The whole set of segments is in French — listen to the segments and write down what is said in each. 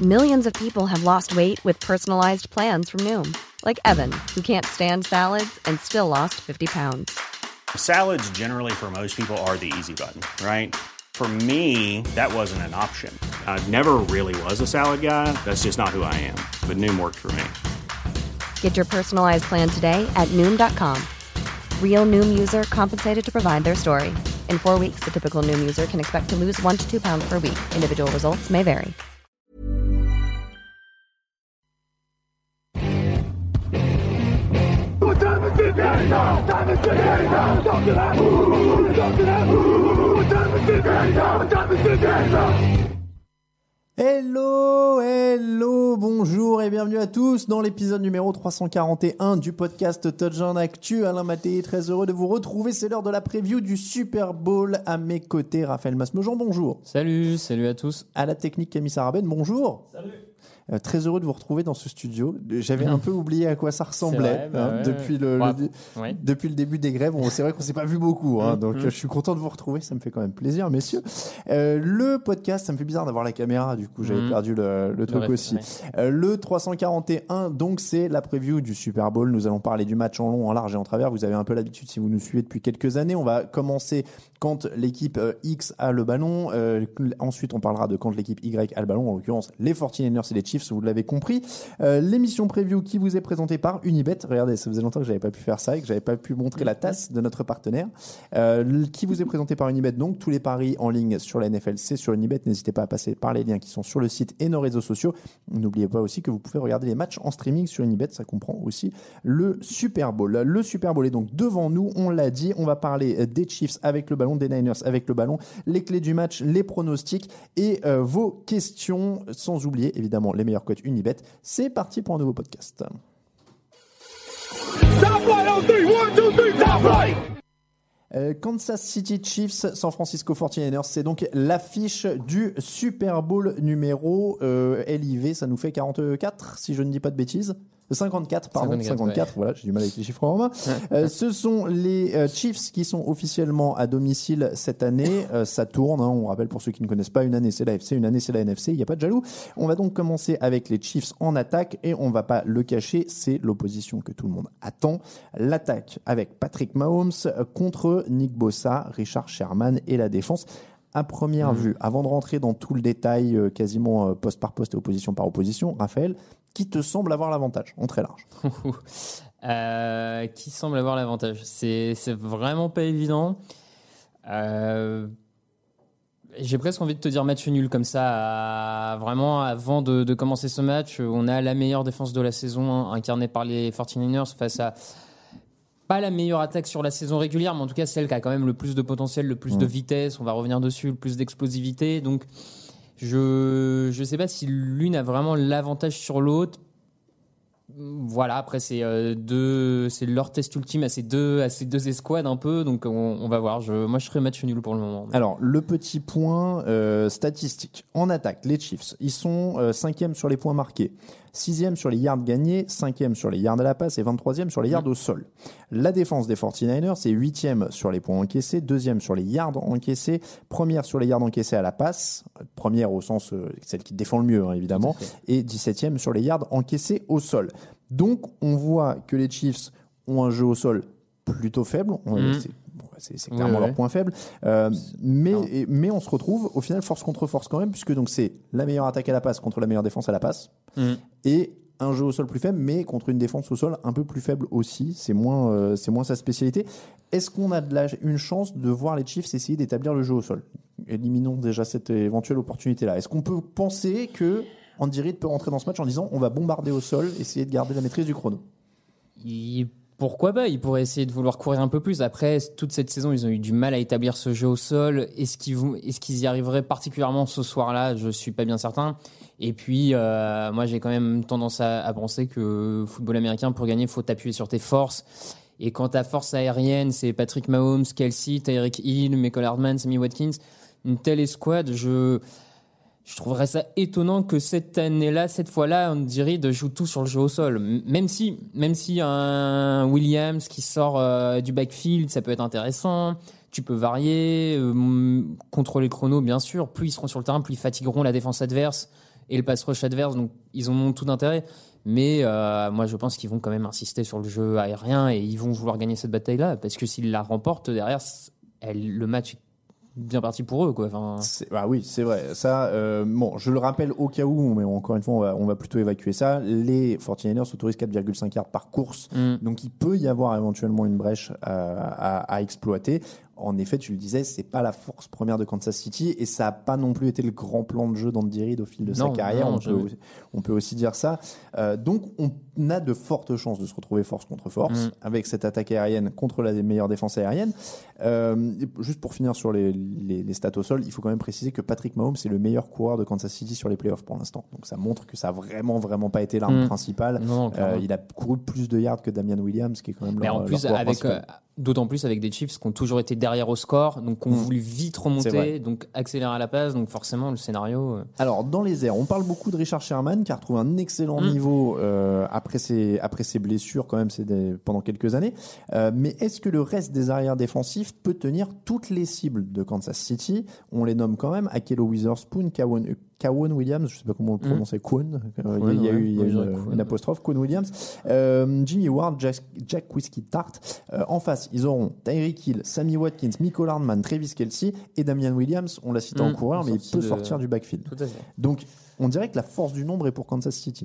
Millions of people have lost weight with personalized plans from Noom. Like Evan, who can't stand salads and still lost 50 pounds. Salads generally for most people are the easy button, right? For me, that wasn't an option. I never really was a salad guy. That's just not who I am. But Noom worked for me. Get your personalized plan today at Noom.com. Real Noom user compensated to provide their story. In 4 weeks, the typical Noom user can expect to lose 1 to 2 pounds per week. Individual results may vary. Hello, bonjour et bienvenue à tous dans l'épisode numéro 341 du podcast Touchdown Actu. Alain Mattei, très heureux de vous retrouver. C'est l'heure de la preview du Super Bowl. À mes côtés, Raphaël Masmejean, bonjour. Salut à tous. À la technique, Camille Sarabène, bonjour. Salut. Très heureux de vous retrouver dans ce studio. J'avais un peu oublié à quoi ça ressemblait depuis le début des grèves. C'est vrai qu'on s'est pas vu beaucoup, donc je suis content de vous retrouver. Ça me fait quand même plaisir, messieurs. Le podcast, ça me fait bizarre d'avoir la caméra. Du coup, j'avais perdu le truc aussi. Le 341, donc c'est la preview du Super Bowl. Nous allons parler du match en long, en large et en travers. Vous avez un peu l'habitude si vous nous suivez depuis quelques années. On va commencer quand l'équipe X a le ballon. Ensuite, on parlera de quand l'équipe Y a le ballon. En l'occurrence, les 49ers et les Chiefs, vous l'avez compris. L'émission preview qui vous est présentée par Unibet. Regardez, ça faisait longtemps que j'avais pas pu faire ça et que j'avais pas pu montrer la tasse de notre partenaire. Qui vous est présentée par Unibet. Donc, tous les paris en ligne sur la NFL, c'est sur Unibet. N'hésitez pas à passer par les liens qui sont sur le site et nos réseaux sociaux. N'oubliez pas aussi que vous pouvez regarder les matchs en streaming sur Unibet. Ça comprend aussi le Super Bowl. Le Super Bowl est donc devant nous. On l'a dit. On va parler des Chiefs avec le ballon, des Niners avec le ballon, les clés du match, les pronostics et vos questions. Sans oublier, évidemment, les meilleurs codes Unibet. C'est parti pour un nouveau podcast. Kansas City Chiefs, San Francisco 49ers, c'est donc l'affiche du Super Bowl numéro LIV, ça nous fait 44 si je ne dis pas de bêtises. 54, pardon, 54, ouais. Voilà, j'ai du mal avec les chiffres en main. Ce sont les Chiefs qui sont officiellement à domicile cette année. Ça tourne, on rappelle pour ceux qui ne connaissent pas, une année c'est l'AFC, une année c'est la NFC, il n'y a pas de jaloux. On va donc commencer avec les Chiefs en attaque et on ne va pas le cacher, c'est l'opposition que tout le monde attend. L'attaque avec Patrick Mahomes contre Nick Bosa, Richard Sherman et la défense. À première vue, avant de rentrer dans tout le détail, quasiment poste par poste et opposition par opposition, Raphaël, qui te semble avoir l'avantage, en très large? Qui semble avoir l'avantage? C'est vraiment pas évident. J'ai presque envie de te dire match nul comme ça. Vraiment, avant de commencer ce match, on a la meilleure défense de la saison incarnée par les 49ers face à pas la meilleure attaque sur la saison régulière, mais en tout cas celle qui a quand même le plus de potentiel, le plus de vitesse, on va revenir dessus, le plus d'explosivité. Donc je sais pas si l'une a vraiment l'avantage sur l'autre. Voilà, après c'est leur test ultime à ces deux escouades un peu, donc on va voir. Moi je serais match nul pour le moment. Alors le petit point statistique en attaque, les Chiefs, ils sont 5e sur les points marqués, 6e sur les yards gagnés, 5e sur les yards à la passe et 23e sur les yards au sol. La défense des 49ers, c'est 8e sur les points encaissés, 2e sur les yards encaissés, première sur les yards encaissés à la passe, première au sens celle qui défend le mieux évidemment, et 17e sur les yards encaissés au sol. Donc on voit que les Chiefs ont un jeu au sol plutôt faible, c'est clairement leur point faible, mais on se retrouve au final force contre force quand même, puisque donc c'est la meilleure attaque à la passe contre la meilleure défense à la passe, et un jeu au sol plus faible, mais contre une défense au sol un peu plus faible aussi, c'est moins sa spécialité. Est-ce qu'on a une chance de voir les Chiefs essayer d'établir le jeu au sol? Éliminons déjà cette éventuelle opportunité-là. Est-ce qu'on peut penser que Andy Reid peut rentrer dans ce match en disant on va bombarder au sol, essayer de garder la maîtrise du chrono? Pourquoi pas? Ils pourraient essayer de vouloir courir un peu plus. Après, toute cette saison, ils ont eu du mal à établir ce jeu au sol. Est-ce qu'ils y arriveraient particulièrement ce soir-là? Je suis pas bien certain. Et puis, moi, j'ai quand même tendance à penser que football américain, pour gagner, il faut t'appuyer sur tes forces. Et quand ta force aérienne, c'est Patrick Mahomes, Kelsey, Tyreek Hill, Mecole Hardman, Sammy Watkins, une telle escouade, je trouverais ça étonnant que cette année-là, cette fois-là, Andy Reid joue tout sur le jeu au sol. Même si un Williams qui sort du backfield, ça peut être intéressant. Tu peux varier, contrôler le chrono, bien sûr. Plus ils seront sur le terrain, plus ils fatigueront la défense adverse. et le pass rush adverse, donc ils ont tout d'intérêt. Mais moi, je pense qu'ils vont quand même insister sur le jeu aérien et ils vont vouloir gagner cette bataille-là, parce que s'ils la remportent derrière, le match est bien parti pour eux, quoi. Enfin... oui, c'est vrai. Ça, bon, je le rappelle au cas où, mais encore une fois, on va plutôt évacuer ça. Les 49ers autorisent 4,5 yards par course, donc il peut y avoir éventuellement une brèche à exploiter. En effet, tu le disais, c'est pas la force première de Kansas City et ça n'a pas non plus été le grand plan de jeu d'Andy Reid au fil de sa carrière. On peut aussi dire ça. Donc, on a de fortes chances de se retrouver force contre force avec cette attaque aérienne contre la meilleure défense aérienne. Juste pour finir sur les stats au sol, il faut quand même préciser que Patrick Mahomes est le meilleur coureur de Kansas City sur les playoffs pour l'instant. Donc, ça montre que ça a vraiment pas été l'arme principale. Il a couru plus de yards que Damian Williams, qui est quand même leur coureur principal. D'autant plus avec des Chiefs qui ont toujours été derrière au score, donc qui ont voulu vite remonter, donc accélérer à la passe, donc forcément le scénario... Alors dans les airs, on parle beaucoup de Richard Sherman qui a retrouvé un excellent niveau après ses blessures quand même pendant quelques années, mais est-ce que le reste des arrières défensifs peut tenir toutes les cibles de Kansas City? On les nomme quand même, Ahkello Witherspoon, K'Waun Williams, je ne sais pas comment on le prononçait, Kwon, il y a eu une apostrophe, Kwon Williams, Jimmy Ward, Jack Whiskey Tart. En face, ils auront Tyreek Hill, Sammy Watkins, Mecole Hardman, Travis Kelce et Damian Williams. On l'a cité en coureur, mais il peut sortir du backfield. Tout à fait. Donc, on dirait que la force du nombre est pour Kansas City.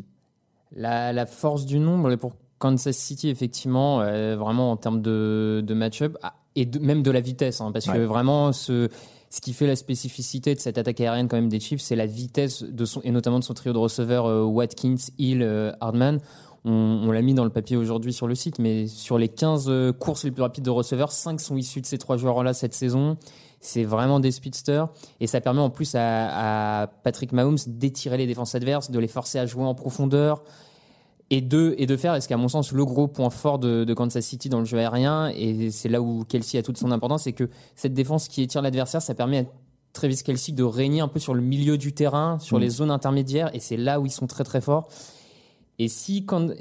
La force du nombre est pour Kansas City, effectivement, vraiment en termes de match-up et même de la vitesse, parce que vraiment ce qui fait la spécificité de cette attaque aérienne quand même des Chiefs, c'est la vitesse et notamment de son trio de receveurs Watkins, Hill, Hardman. On l'a mis dans le papier aujourd'hui sur le site, mais sur les 15 courses les plus rapides de receveurs, 5 sont issus de ces 3 joueurs-là cette saison. C'est vraiment des speedsters et ça permet en plus à Patrick Mahomes d'étirer les défenses adverses, de les forcer à jouer en profondeur et de faire, ce qui est à mon sens le gros point fort de Kansas City dans le jeu aérien, et c'est là où Kelce a toute son importance, c'est que cette défense qui étire l'adversaire, ça permet à Travis Kelce de régner un peu sur le milieu du terrain, sur les zones intermédiaires, et c'est là où ils sont très très forts. Et si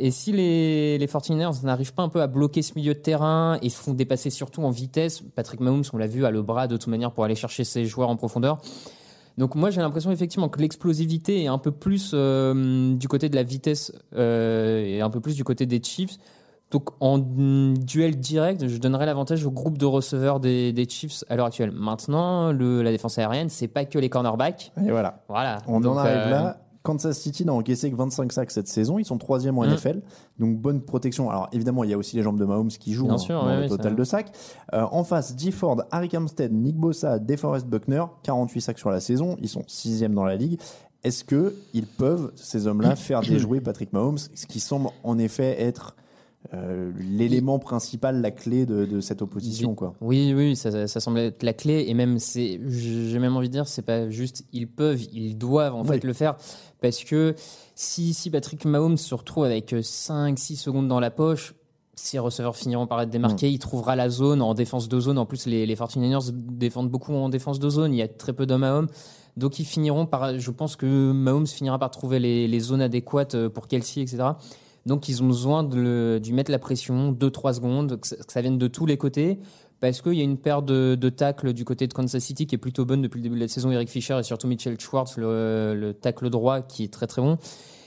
les 49ers n'arrivent pas un peu à bloquer ce milieu de terrain et se font dépasser surtout en vitesse, Patrick Mahomes, on l'a vu, a le bras de toute manière pour aller chercher ses joueurs en profondeur. Donc moi j'ai l'impression effectivement que l'explosivité est un peu plus du côté de la vitesse et un peu plus du côté des Chiefs. Donc en duel direct, je donnerais l'avantage au groupe de receveurs des Chiefs à l'heure actuelle. Maintenant, la défense aérienne, c'est pas que les cornerbacks. Et voilà. On en arrive là. Kansas City n'a encaissé que 25 sacs cette saison. Ils sont 3e en NFL. Donc, bonne protection. Alors, évidemment, il y a aussi les jambes de Mahomes qui jouent dans le total de sacs. En face, Dee Ford, Arik Armstead, Nick Bosa, DeForest Buckner, 48 sacs sur la saison. Ils sont 6e dans la ligue. Est-ce qu'ils peuvent, ces hommes-là, faire déjouer Patrick Mahomes, ce qui semble en effet être l'élément principal, la clé de cette opposition, quoi. Oui, ça semble être la clé, et même j'ai même envie de dire, c'est pas juste ils peuvent, ils doivent en fait le faire, parce que si Patrick Mahomes se retrouve avec 5-6 secondes dans la poche, ses receveurs finiront par être démarqués, il trouvera la zone en défense de zone. En plus, les 49ers défendent beaucoup en défense de zone, il y a très peu d'hommes à hommes. Donc ils finiront je pense que Mahomes finira par trouver les zones adéquates pour Kelce, etc. Donc, ils ont besoin de lui mettre la pression, 2-3 secondes, que ça vienne de tous les côtés, parce qu'il y a une paire de tacles du côté de Kansas City qui est plutôt bonne depuis le début de la saison, Eric Fisher et surtout Mitchell Schwartz, le tacle droit qui est très très bon.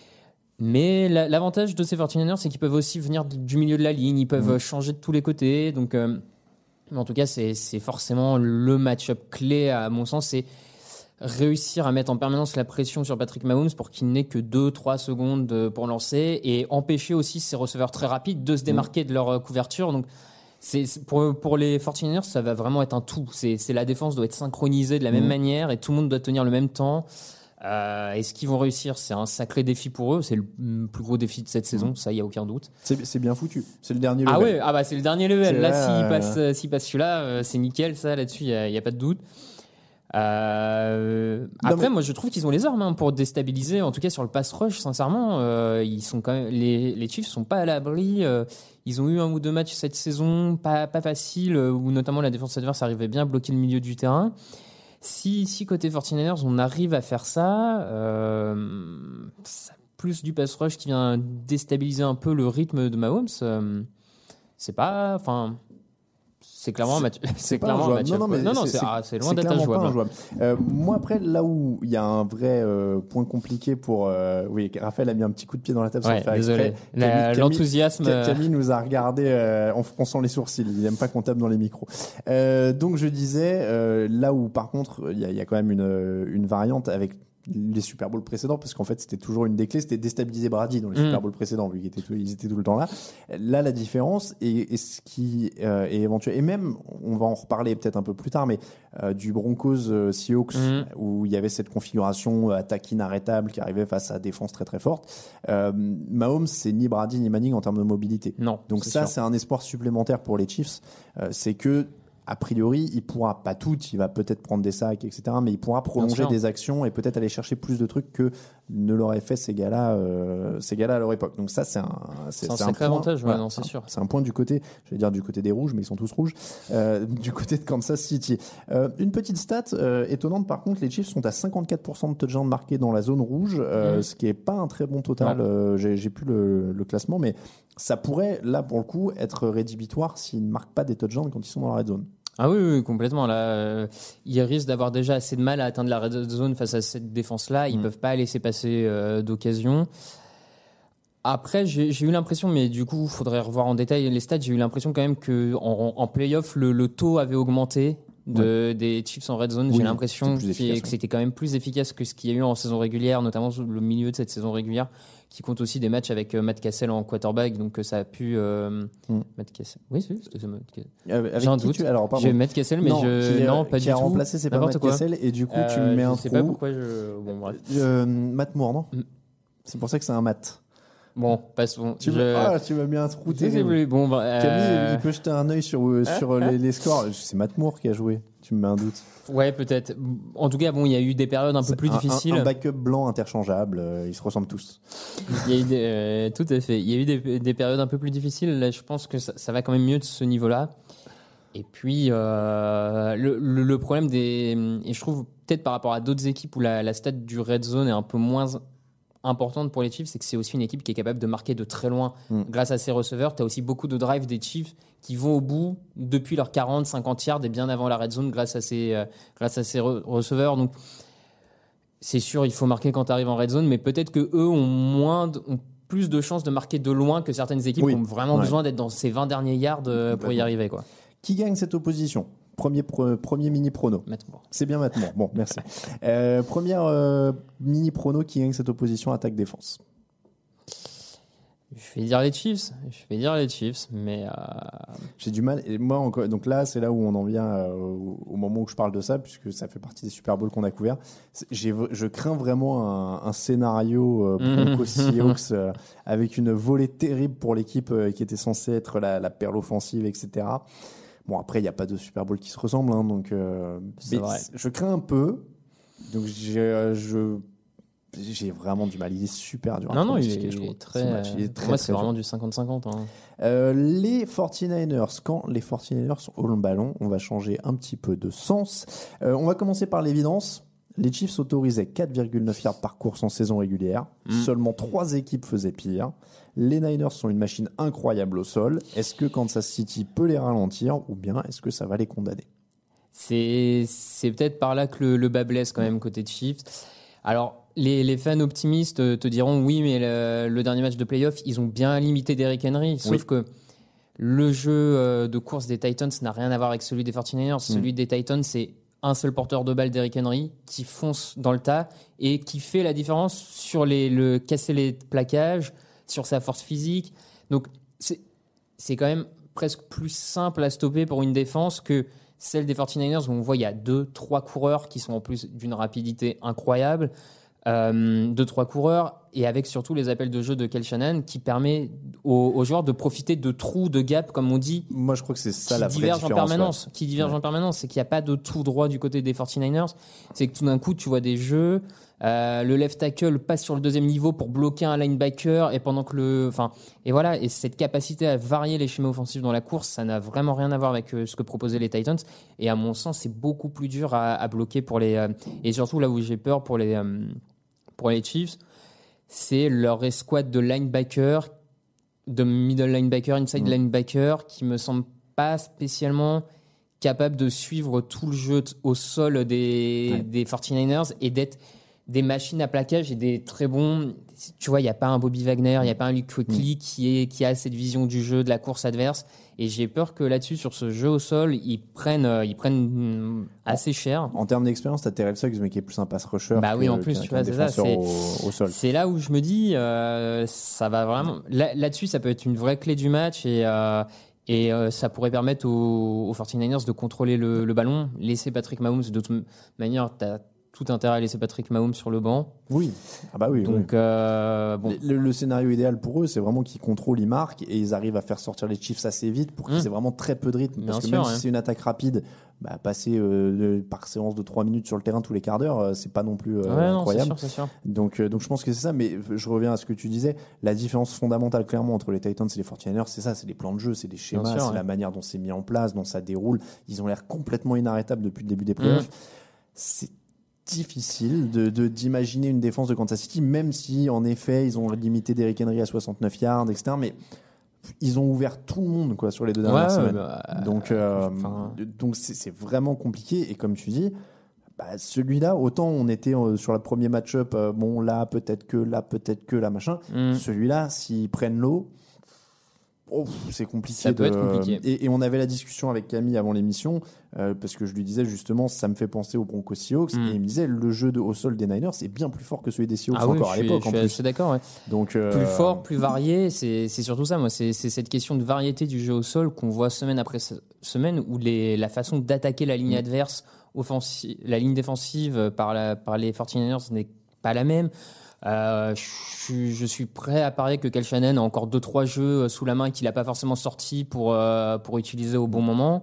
Mais l'avantage de ces 49ers, c'est qu'ils peuvent aussi venir du milieu de la ligne, ils peuvent changer de tous les côtés. Donc, en tout cas, c'est forcément le match-up clé, à mon sens, c'est réussir à mettre en permanence la pression sur Patrick Mahomes pour qu'il n'ait que 2-3 secondes pour lancer, et empêcher aussi ses receveurs très rapides de se démarquer de leur couverture. Donc pour les 49ers, ça va vraiment être un tout. La défense doit être synchronisée de la même manière et tout le monde doit tenir le même temps. Est-ce qu'ils vont réussir? C'est un sacré défi pour eux. C'est le plus gros défi de cette saison, ça, il n'y a aucun doute. C'est bien foutu. C'est le dernier level. C'est le dernier level. Là, s'il passe celui-là, c'est nickel. Ça, là-dessus, il n'y a pas de doute. Après, moi je trouve qu'ils ont les armes pour déstabiliser, en tout cas sur le pass rush. Sincèrement, ils sont quand même, les Chiefs sont pas à l'abri. Ils ont eu 1 ou 2 matchs cette saison pas facile, où notamment la défense adverse arrivait bien à bloquer le milieu du terrain. Si côté 49ers on arrive à faire ça, plus du pass rush qui vient déstabiliser un peu le rythme de Mahomes, c'est pas, enfin, C'est clairement c'est loin d'être injouable. Moi, après, là où il y a un vrai point compliqué pour... oui, Raphaël a mis un petit coup de pied dans la table sans le faire désolé. L'enthousiasme... Camille nous a regardé en fronçant les sourcils. Il n'aime pas qu'on tape dans les micros. Donc, je disais, là où, par contre, il y a quand même une variante avec les Super Bowls précédents, parce qu'en fait c'était toujours une des clés, c'était déstabiliser Brady dans les Super Bowls précédents, vu qu'ils étaient tout le temps là. Là, la différence et ce qui est éventuel, et même on va en reparler peut-être un peu plus tard, mais du Broncos Seahawks où il y avait cette configuration attaque inarrêtable qui arrivait face à défense très très forte. Mahomes, c'est ni Brady ni Manning en termes de mobilité. Non. Donc c'est un espoir supplémentaire pour les Chiefs. C'est que a priori, il pourra pas tout, il va peut-être prendre des sacs, etc. Mais il pourra prolonger des actions et peut-être aller chercher plus de trucs que ne l'auraient fait ces gars-là à leur époque. Donc ça, c'est un sacré avantage, c'est sûr. C'est un point du côté, je vais dire du côté des rouges, mais ils sont tous rouges, du côté de Kansas City. Une petite stat étonnante, par contre, les Chiefs sont à 54% de touchdowns marqués dans la zone rouge, ce qui est pas un très bon total. J'ai plus le classement, mais ça pourrait, là, pour le coup, être rédhibitoire s'ils ne marquent pas des touchdowns quand ils sont dans la red zone. Ah oui, complètement. Là, ils risquent d'avoir déjà assez de mal à atteindre la red zone face à cette défense-là. Ils peuvent pas laisser passer d'occasion. Après, j'ai eu l'impression, mais du coup, il faudrait revoir en détail les stats. J'ai eu l'impression quand même que en playoff, le taux avait augmenté des Chiefs en red zone. J'ai l'impression que c'était quand même plus efficace que ce qu'il y a eu en saison régulière, notamment le milieu de cette saison régulière, qui compte aussi des matchs avec Matt Cassel en quarterback, donc ça a pu... Matt Cassel. Oui, c'était Matt Cassel. J'ai un doute. J'ai Matt Cassel, mais non, pas du tout. Qui a remplacé, c'est pas Matt Cassel, et du coup, tu me mets un trou. Je sais pas pourquoi Bon, bref. Matt Moore, non C'est pour ça que c'est un Matt. Bon, passons. Tu m'as mis un trou. Bon, Camille, il peut jeter un œil sur les scores. C'est Matt Moore qui a joué. Tu me mets un doute. Ouais, peut-être. En tout cas, il y a eu des périodes un peu plus difficiles. Un backup blanc interchangeable. Ils se ressemblent tous. Il y a eu tout à fait. Il y a eu des périodes un peu plus difficiles. Là, je pense que ça va quand même mieux de ce niveau-là. Et puis, le problème et je trouve peut-être par rapport à d'autres équipes où la stat du red zone est un peu moins importante pour les Chiefs, c'est que c'est aussi une équipe qui est capable de marquer de très loin grâce à ses receveurs. Tu as aussi beaucoup de drives des Chiefs qui vont au bout depuis leurs 40-50 yards et bien avant la red zone grâce à ces receveurs. Donc, c'est sûr, il faut marquer quand tu arrives en red zone, mais peut-être qu'eux ont plus de chances de marquer de loin que certaines équipes qui ont vraiment besoin d'être dans ces 20 derniers yards pour y arriver, quoi. Qui gagne cette opposition ? Premier mini prono. C'est bien maintenant. Bon, merci. Première mini prono qui gagne cette opposition attaque-défense. Je vais dire les Chiefs, mais j'ai du mal. Et moi, encore, donc là, c'est là où on en vient au moment où je parle de ça, puisque ça fait partie des Super Bowls qu'on a couverts. Je crains vraiment un scénario Broncos Seahawks avec une volée terrible pour l'équipe qui était censée être la perle offensive, etc. Bon, après, il n'y a pas de Super Bowl qui se ressemble, hein, donc je crains un peu. Donc j'ai vraiment du mal. Il est super dur. Non, il est très. Moi, c'est vraiment du 50-50. Les 49ers, quand les 49ers ont le ballon, on va changer un petit peu de sens. On va commencer par l'évidence. Les Chiefs autorisaient 4,9 yards par course en saison régulière. Seulement 3 équipes faisaient pire. Les Niners sont une machine incroyable au sol. Est-ce que Kansas City peut les ralentir ou bien est-ce que ça va les condamner ? C'est peut-être par là que le bas blesse quand même côté de Chiefs. Alors, les fans optimistes te diront oui, mais le dernier match de playoff, ils ont bien limité Derrick Henry. Sauf que le jeu de course des Titans n'a rien à voir avec celui des 49ers. Celui des Titans, c'est un seul porteur de balle, Derrick Henry, qui fonce dans le tas et qui fait la différence sur le casser les plaquages, sur sa force physique. Donc, c'est quand même presque plus simple à stopper pour une défense que celle des 49ers où on voit il y a 2-3 coureurs qui sont en plus d'une rapidité incroyable. 2-3 coureurs et avec surtout les appels de jeu de Kyle Shanahan qui permet aux joueurs de profiter de trous, de gaps, comme on dit. Moi, je crois que c'est ça la vraie différence. Qui divergent en permanence. C'est qu'il n'y a pas de tout droit du côté des 49ers. C'est que tout d'un coup, tu vois des jeux. Le left tackle passe sur le deuxième niveau pour bloquer un linebacker et pendant que et voilà. Et cette capacité à varier les schémas offensifs dans la course, ça n'a vraiment rien à voir avec ce que proposaient les Titans. Et à mon sens, c'est beaucoup plus dur à bloquer pour et surtout là où j'ai peur pour les Chiefs, c'est leur escouade de linebacker, de middle linebacker, inside linebacker, qui me semble pas spécialement capable de suivre tout le jeu au sol des 49ers et d'être des machines à plaquage et des très bons. Tu vois, il n'y a pas un Bobby Wagner, il n'y a pas un Luke Kuechly qui a cette vision du jeu, de la course adverse. Et j'ai peur que là-dessus, sur ce jeu au sol, ils prennent assez cher. En termes d'expérience, t'as Terrell Suggs, mais qui est plus un pass rusher. Bah oui, en plus, tu vois, c'est ça. Au sol. C'est là où je me dis, ça va vraiment. Là-dessus, ça peut être une vraie clé du match et ça pourrait permettre aux 49ers de contrôler le ballon, laisser Patrick Mahomes. De toute manière, t'as tout intérêt à laisser Patrick Mahomes sur le banc. Oui. Ah bah oui. Donc, bon. Le scénario idéal pour eux, c'est vraiment qu'ils contrôlent, ils marquent et ils arrivent à faire sortir les Chiefs assez vite pour qu'ils aient vraiment très peu de rythme. Parce que même si c'est une attaque rapide, passer par séance de 3 minutes sur le terrain tous les quarts d'heure, c'est pas non plus incroyable. Non, c'est sûr. Donc je pense que c'est ça. Mais je reviens à ce que tu disais. La différence fondamentale, clairement, entre les Titans et les 49ers, c'est ça. C'est les plans de jeu, c'est les schémas, c'est la manière dont c'est mis en place, dont ça déroule. Ils ont l'air complètement inarrêtables depuis le début des playoffs. C'est difficile d'imaginer une défense de Kansas City, même si en effet ils ont limité Derrick Henry à 69 yards, etc. Mais ils ont ouvert tout le monde sur les 2 dernières semaines. Donc c'est vraiment compliqué. Et comme tu dis, celui-là, autant on était sur le premier match-up, là peut-être que là machin. Celui-là, s'ils prennent l'eau, c'est compliqué. Ça peut être compliqué. Et on avait la discussion avec Camille avant l'émission, parce que je lui disais justement, ça me fait penser aux Broncos Seahawks, et il me disait, le jeu au sol des Niners est bien plus fort que celui des Seahawks à l'époque. Je suis d'accord. Ouais. Donc, plus fort, plus varié, c'est surtout ça. Moi, c'est cette question de variété du jeu au sol qu'on voit semaine après semaine, où la façon d'attaquer la ligne adverse, la ligne défensive par les 49ers n'est pas la même. Je suis prêt à parier que Kyle Shanahan a encore 2-3 jeux sous la main qu'il n'a pas forcément sortis pour utiliser au bon moment.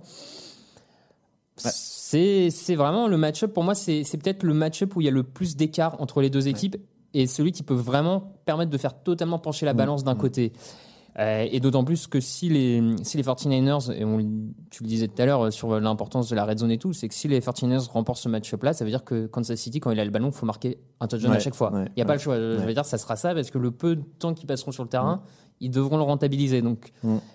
C'est vraiment le match-up. Pour moi, c'est peut-être le match-up où il y a le plus d'écart entre les deux équipes et celui qui peut vraiment permettre de faire totalement pencher la balance d'un côté. Et d'autant plus que si les 49ers, et tu le disais tout à l'heure sur l'importance de la red zone et tout, c'est que si les 49ers remportent ce match-up-là, ça veut dire que Kansas City, quand il a le ballon, il faut marquer un touchdown à chaque fois. Il n'y a pas le choix. Je veux dire, ça sera ça, parce que le peu de temps qu'ils passeront sur le terrain, ils devront le rentabiliser. Donc,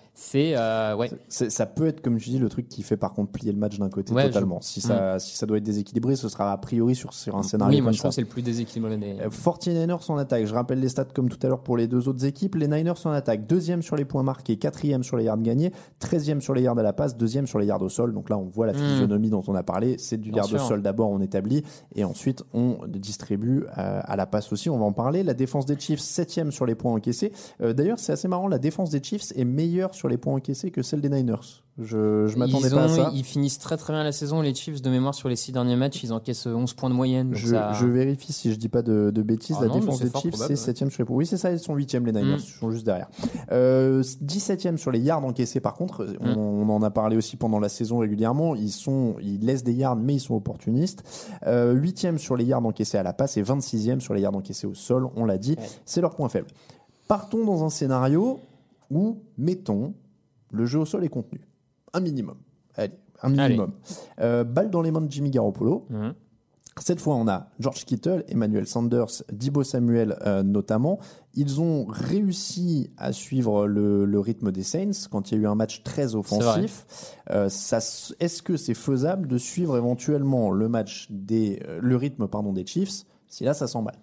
ça peut être, comme tu dis, le truc qui fait par contre plier le match d'un côté totalement. Si ça doit être déséquilibré, ce sera a priori sur un scénario comme moi je ça. pense que c'est le plus déséquilibré des 49ers en attaque. Je rappelle les stats comme tout à l'heure pour les deux autres équipes. Les Niners en attaque, 2e sur les points marqués, 4e sur les yards gagnés, 13e sur les yards à la passe, 2e sur les yards au sol. Donc là on voit la physionomie dont on a parlé. C'est du yard au sol d'abord, on établit, et ensuite on distribue à la passe aussi. On va en parler. La défense des Chiefs, 7e sur les points encaissés. D'ailleurs c'est assez marrant, la défense des Chiefs est meilleure sur les points encaissés que celle des Niners. Je m'attendais pas à ça. Ils finissent très très bien la saison, les Chiefs, de mémoire. Sur les 6 derniers matchs, ils encaissent 11 points de moyenne. Je vérifie si je dis pas de bêtises. La défense des Chiefs, c'est 7e sur les points. Oui, c'est ça, ils sont 8e, les Niners. Ils sont juste derrière. 17e sur les yards encaissés, par contre. On en a parlé aussi pendant la saison régulièrement. Ils laissent des yards, mais ils sont opportunistes. 8e sur les yards encaissés à la passe et 26e sur les yards encaissés au sol. On l'a dit, c'est leur point faible. Partons dans un scénario où, mettons, le jeu au sol est contenu. Un minimum. Allez, un minimum. Balle dans les mains de Jimmy Garoppolo. Cette fois, on a George Kittle, Emmanuel Sanders, Deebo Samuel notamment. Ils ont réussi à suivre le rythme des Saints quand il y a eu un match très offensif. Est-ce que c'est faisable de suivre éventuellement le rythme des Chiefs si là, ça s'emballe?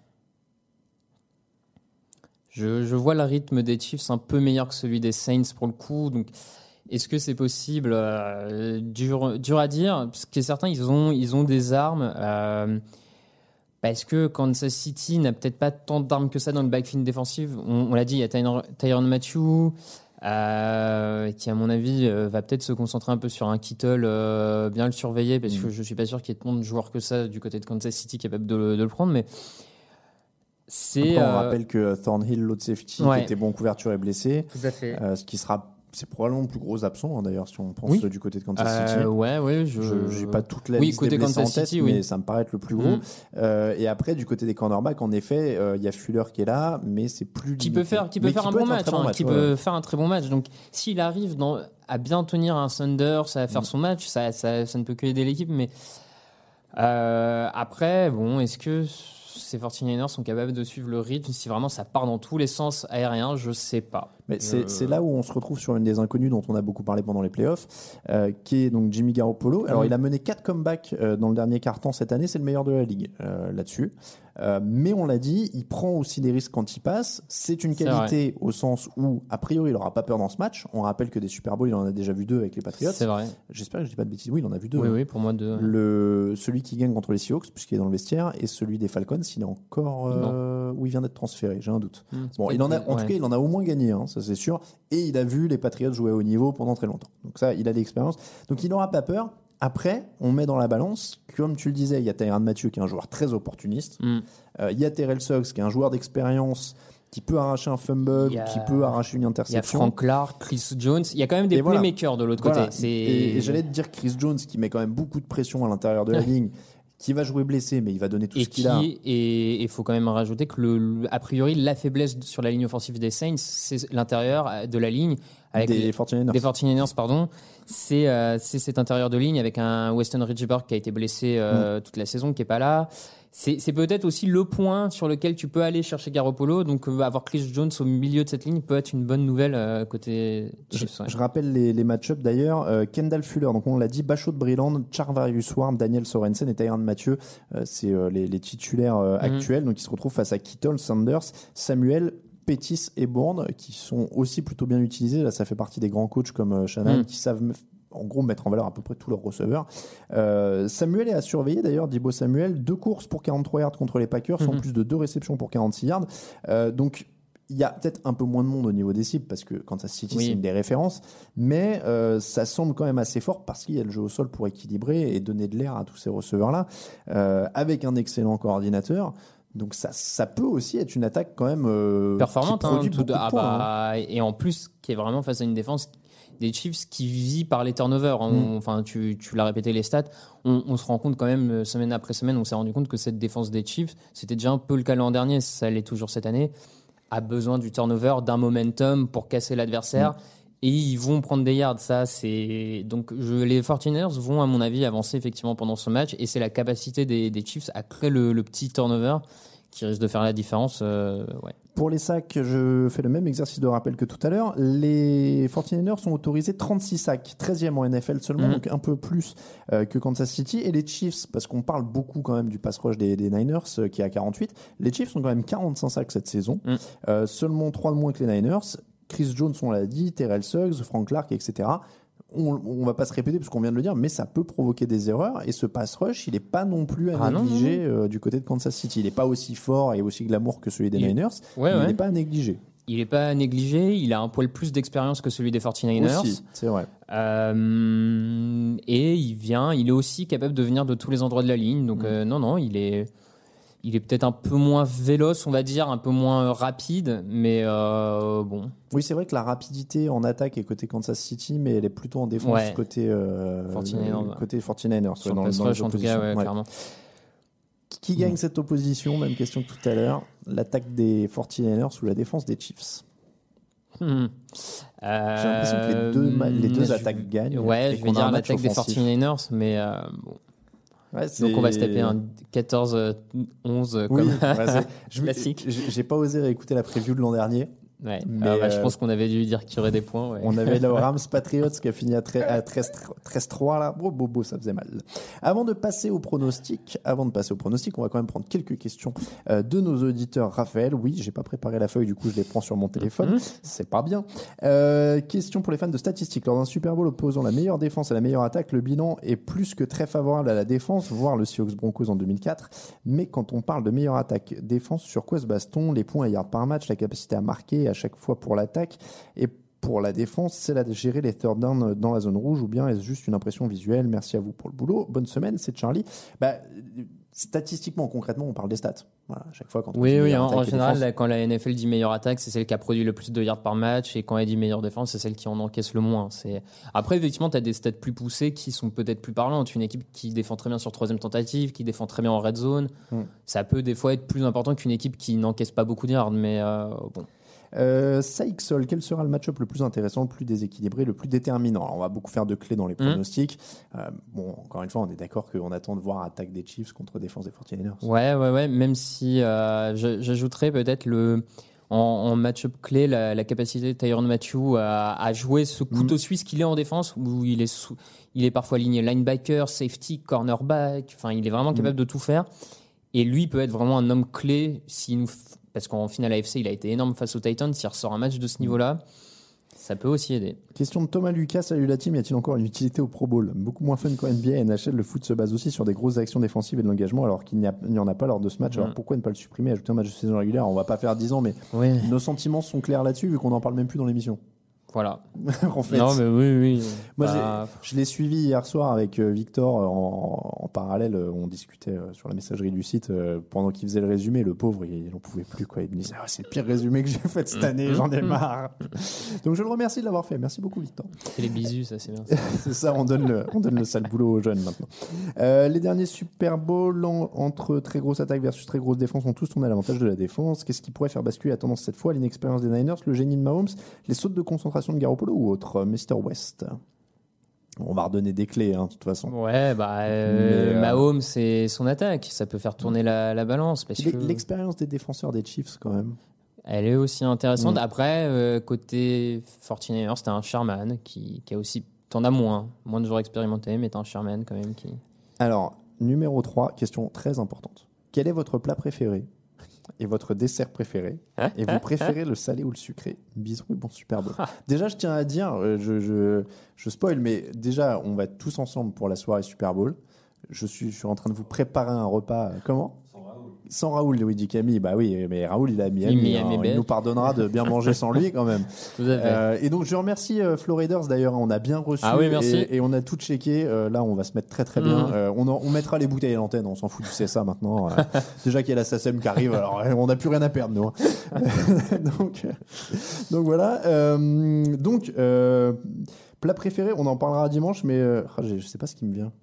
Je vois le rythme des Chiefs un peu meilleur que celui des Saints pour le coup. Donc, est-ce que c'est possible? Dur à dire. Ce qui est certain, ils ont des armes. Parce que Kansas City n'a peut-être pas tant d'armes que ça dans le backfield défensif. On l'a dit, il y a Tyrann Mathieu, qui à mon avis va peut-être se concentrer un peu sur un Kittle, bien le surveiller, parce que je suis pas sûr qu'il y ait tant de joueurs que ça du côté de Kansas City capable de le prendre. Mais après, on rappelle que Thornhill, l'autre safety, qui était bon couverture, est blessé. Tout à fait. C'est probablement le plus gros absent, d'ailleurs, si on pense du côté de Kansas City. Je n'ai pas toute la liste des blessés en tête, mais ça me paraît être le plus gros. Et après, du côté des cornerbacks, en effet, il y a Fuller qui est là, mais c'est plus qui peut faire un bon match, qui peut faire un très bon match. Donc, s'il arrive à bien tenir un Sanders, à faire son match, ça ne peut que aider l'équipe. Mais après, est-ce que ces 49ers sont capables de suivre le rythme si vraiment ça part dans tous les sens aériens? Je sais pas. Mais c'est là où on se retrouve sur une des inconnues dont on a beaucoup parlé pendant les playoffs, qui est donc Jimmy Garoppolo. Alors, il a mené 4 comebacks dans le dernier quart-temps cette année, c'est le meilleur de la ligue là-dessus. Mais on l'a dit, il prend aussi des risques quand il passe. C'est une qualité au sens où, a priori, il n'aura pas peur dans ce match. On rappelle que des Super Bowls, il en a déjà vu 2 avec les Patriots. C'est vrai. J'espère que je dis pas de bêtises. Oui, il en a vu 2. Oui, pour moi 2. Celui qui gagne contre les Seahawks, puisqu'il est dans le vestiaire, et celui des Falcons, il est encore où il vient d'être transféré. J'ai un doute. Bon, il en a, en tout cas, il en a au moins gagné, ça c'est sûr. Et il a vu les Patriots jouer à haut niveau pendant très longtemps. Donc ça, il a de l'expérience. Donc il n'aura pas peur. Après, on met dans la balance, comme tu le disais, il y a Tyrann Mathieu qui est un joueur très opportuniste. Il y a Terrell Suggs qui est un joueur d'expérience qui peut arracher un fumble, qui peut arracher une interception. Il y a Frank Clark, Chris Jones. Il y a quand même des playmakers de l'autre côté. Et j'allais te dire Chris Jones qui met quand même beaucoup de pression à l'intérieur de la ligne, qui va jouer blessé, mais il va donner tout ce qu'il a. Et il faut quand même rajouter que, a priori, la faiblesse sur la ligne offensive des Saints, c'est l'intérieur de la ligne. Avec des 49ers, pardon. C'est cet intérieur de ligne avec un Weston Ridgeberg qui a été blessé toute la saison, qui n'est pas là. C'est peut-être aussi le point sur lequel tu peux aller chercher Garoppolo. Donc, avoir Chris Jones au milieu de cette ligne peut être une bonne nouvelle côté Chiefs. Je rappelle les match-ups d'ailleurs. Kendall Fuller, donc on l'a dit, Bachot de Breland, Charvarius Ward, Daniel Sorensen et Tyrann Mathieu. C'est les titulaires actuels. Donc, ils se retrouvent face à Kittle, Sanders, Samuel, Pettis et Bourne, qui sont aussi plutôt bien utilisés. Là, ça fait partie des grands coachs comme Shanahan qui savent en gros mettre en valeur à peu près tous leurs receveurs. Samuel est à surveiller d'ailleurs, Deebo Samuel, 2 courses pour 43 yards contre les Packers, en plus de 2 réceptions pour 46 yards. Donc il y a peut-être un peu moins de monde au niveau des cibles parce que Kansas City c'est une des références, mais ça semble quand même assez fort parce qu'il y a le jeu au sol pour équilibrer et donner de l'air à tous ces receveurs-là, avec un excellent coordinateur. Donc ça peut aussi être une attaque quand même performante, qui produit beaucoup de points, et en plus qui est vraiment face à une défense des Chiefs qui vit par les turnovers. Enfin, tu l'as répété les stats. On se rend compte quand même semaine après semaine, on s'est rendu compte que cette défense des Chiefs, c'était déjà un peu le cas l'an dernier, ça l'est toujours cette année, a besoin du turnover, d'un momentum pour casser l'adversaire. Et ils vont prendre des yards. Ça, c'est donc les 49ers vont à mon avis avancer effectivement pendant ce match, et c'est la capacité des Chiefs à créer le petit turnover qui risque de faire la différence. Pour les sacs, je fais le même exercice de rappel que tout à l'heure. Les 49ers sont autorisés 36 sacs, 13e en NFL seulement, donc un peu plus que Kansas City. Et les Chiefs, parce qu'on parle beaucoup quand même du pass rush des Niners qui est à 48, les Chiefs ont quand même 45 sacs cette saison, seulement 3 de moins que les Niners. Chris Jones, on l'a dit, Terrell Suggs, Frank Clark, etc. On va pas se répéter parce qu'on vient de le dire, mais ça peut provoquer des erreurs. Et ce pass rush, il n'est pas non plus à négliger du côté de Kansas City. Il n'est pas aussi fort et aussi glamour que celui des Niners, mais il n'est pas à négliger. Il n'est pas à négliger. Il a un poil plus d'expérience que celui des 49ers. Aussi, c'est vrai. Et il est aussi capable de venir de tous les endroits de la ligne. Donc non, il est peut-être un peu moins véloce, on va dire, un peu moins rapide, mais bon. Oui, c'est vrai que la rapidité en attaque est côté Kansas City, mais elle est plutôt en défense côté 49ers. Sur le pass rush, en tout cas, clairement. Qui gagne cette opposition? Même question que tout à l'heure. L'attaque des 49ers ou la défense des Chiefs? J'ai l'impression que les deux attaques gagnent. Ouais, je vais dire l'attaque des 49ers, mais bon. Ouais, donc on va se taper un 14-11 comme classique. J'ai pas osé réécouter la preview de l'an dernier. Ouais. Je pense qu'on avait dû dire qu'il y aurait des points. Ouais. On avait le Rams Patriots qui a fini à 13-3 là. Bobo, ça faisait mal. Avant de passer au pronostic, on va quand même prendre quelques questions de nos auditeurs. Raphaël, oui, j'ai pas préparé la feuille, du coup je les prends sur mon téléphone. C'est pas bien. Question pour les fans de statistiques. Lors d'un Super Bowl opposant la meilleure défense à la meilleure attaque, le bilan est plus que très favorable à la défense, voire le Seahawks Broncos en 2004. Mais quand on parle de meilleure attaque défense, sur quoi se base-t-on? Les points à yards par match, la capacité à marquer à chaque fois pour l'attaque, et pour la défense, c'est là de gérer les third down dans la zone rouge, ou bien est-ce juste une impression visuelle? Merci à vous pour le boulot. Bonne semaine, c'est Charlie. Statistiquement, concrètement, on parle des stats. Voilà, à chaque fois quand on en général, quand la NFL dit meilleure attaque, c'est celle qui a produit le plus de yards par match, et quand elle dit meilleure défense, c'est celle qui en encaisse le moins. Après, effectivement, tu as des stats plus poussées qui sont peut-être plus parlantes. Une équipe qui défend très bien sur troisième tentative, qui défend très bien en red zone, ça peut des fois être plus important qu'une équipe qui n'encaisse pas beaucoup de yards, mais bon. Saïxol, quel sera le match-up le plus intéressant, le plus déséquilibré, le plus déterminant? Alors, on va beaucoup faire de clés dans les pronostics. Encore une fois, on est d'accord qu'on attend de voir attaque des Chiefs contre défense des 49ers. Ouais. Même si j'ajouterais peut-être en match-up clé, la capacité de Tyrann Mathieu à jouer ce couteau suisse qu'il est en défense, où il est parfois aligné linebacker, safety, cornerback. Enfin, il est vraiment capable de tout faire. Et lui peut être vraiment un homme clé parce qu'en finale AFC, il a été énorme face aux Titans. S'il ressort un match de ce niveau-là, ça peut aussi aider. Question de Thomas Lucas. Salut la team, y a-t-il encore une utilité au Pro Bowl? Beaucoup moins fun qu'en NBA et NHL, le foot se base aussi sur des grosses actions défensives et de l'engagement, alors qu'il n'y en a pas lors de ce match. Alors pourquoi ne pas le supprimer, ajouter un match de saison régulière? On va pas faire 10 ans, mais nos sentiments sont clairs là-dessus, vu qu'on n'en parle même plus dans l'émission. Voilà. En fait. Non, mais oui. Moi, je l'ai suivi hier soir avec Victor en parallèle. On discutait sur la messagerie du site pendant qu'il faisait le résumé. Le pauvre, il n'en pouvait plus, quoi. Il me disait, c'est le pire résumé que j'ai fait cette année, j'en ai marre. Donc je le remercie de l'avoir fait. Merci beaucoup, Victor. C'est les bisous, ça, c'est bien. C'est ça, on donne le sale boulot aux jeunes maintenant. Les derniers Super Bowl entre très grosse attaque versus très grosse défense ont tous tourné à l'avantage de la défense. Qu'est-ce qui pourrait faire basculer la tendance cette fois? L'inexpérience des Niners, le génie de Mahomes, les sautes de concentration de Garoppolo ou autre? Mr. West. On va redonner des clés, de toute façon. Ouais, Mahomes, c'est son attaque. Ça peut faire tourner la balance. Parce que l'expérience des défenseurs des Chiefs, quand même. Elle est aussi intéressante. Après, côté 49ers, c'était un Sherman qui a aussi... T'en as moins de joueurs expérimentés, mais t'as un Sherman quand même qui... Alors, numéro 3, question très importante. Quel est votre plat préféré et votre dessert préféré? Et vous préférez le salé ou le sucré? Bisous et bon Super Bowl. Déjà, je tiens à dire, je spoil, mais déjà, on va être tous ensemble pour la soirée Super Bowl. Je suis en train de vous préparer un repas. Comment? Sans Raoul, Luigi Camille. Bah oui, mais Raoul, il a Miami. Il nous pardonnera de bien manger sans lui quand même. Tout à fait. Et donc, je remercie Floriders d'ailleurs. On a bien reçu. Ah oui, merci. Et on a tout checké. Là, on va se mettre très très bien. On mettra les bouteilles à l'antenne. On s'en fout du CSA maintenant. Déjà qu'il y a la SACEM qui arrive, alors on n'a plus rien à perdre, nous. donc voilà. Plat préféré, on en parlera dimanche, mais je sais pas ce qui me vient.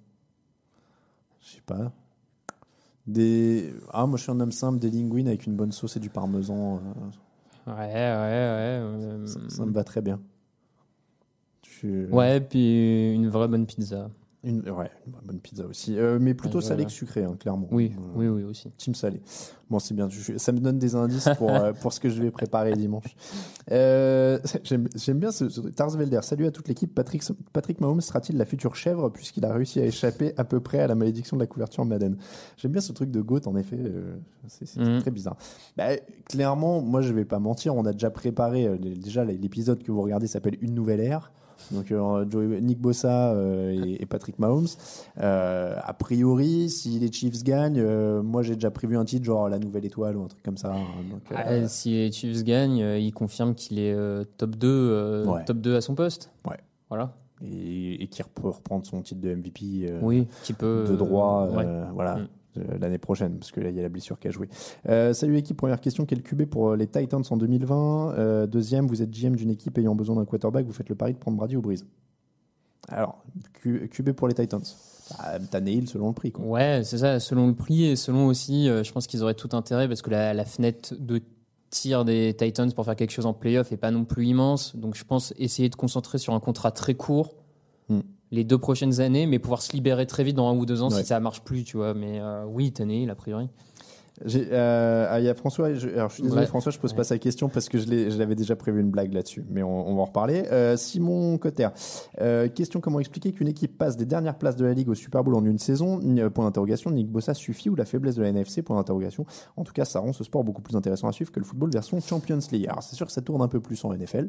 Je sais pas. Moi je suis un homme simple, des linguines avec une bonne sauce et du parmesan. Ouais. Ça me va très bien. Ouais, puis une vraie bonne pizza. Une bonne pizza aussi. Mais plutôt salé que sucré, clairement. Oui, aussi. Team salé. Bon, c'est bien. Ça me donne des indices pour ce que je vais préparer dimanche. J'aime bien ce Tarsvelder. Salut à toute l'équipe. Patrick Mahomes sera-t-il la future chèvre puisqu'il a réussi à échapper à peu près à la malédiction de la couverture Madden? J'aime bien ce truc de GOAT, en effet. C'est très bizarre. Clairement, moi, je vais pas mentir. On a déjà préparé. Déjà, l'épisode que vous regardez s'appelle Une nouvelle ère. Donc Nick Bosa et Patrick Mahomes. A priori, si les Chiefs gagnent, moi j'ai déjà prévu un titre genre La Nouvelle Étoile ou un truc comme ça. Donc, si les Chiefs gagnent, il confirme qu'il est top 2 à son poste. Ouais. Voilà. Et qui peut reprendre son titre de MVP qui peut, de droit. Voilà. L'année prochaine, parce que là, il y a la blessure qui a joué. Salut équipe, première question, quel QB pour les Titans en 2020? Deuxième, vous êtes GM d'une équipe ayant besoin d'un quarterback, vous faites le pari de prendre Brady ou Breeze? Alors, QB pour les Titans, t'as Neil selon le prix, quoi. Ouais, c'est ça, selon le prix et selon aussi, je pense qu'ils auraient tout intérêt, parce que la fenêtre de tir des Titans pour faire quelque chose en playoff est pas non plus immense, donc je pense essayer de concentrer sur un contrat très court les 2 prochaines années, mais pouvoir se libérer très vite dans 1 ou 2 ans si ça marche plus, tu vois. Mais oui, Tannehill, a priori. Il y a François, alors je suis désolé François, je pose pas sa question parce que je l'avais déjà prévu une blague là-dessus, mais on va en reparler. Simon Cotter, question, comment expliquer qu'une équipe passe des dernières places de la Ligue au Super Bowl en une saison? Point d'interrogation. Nick Bosa suffit ou la faiblesse de la NFC? Point d'interrogation. En tout cas, ça rend ce sport beaucoup plus intéressant à suivre que le football version Champions League. Alors c'est sûr que ça tourne un peu plus en NFL.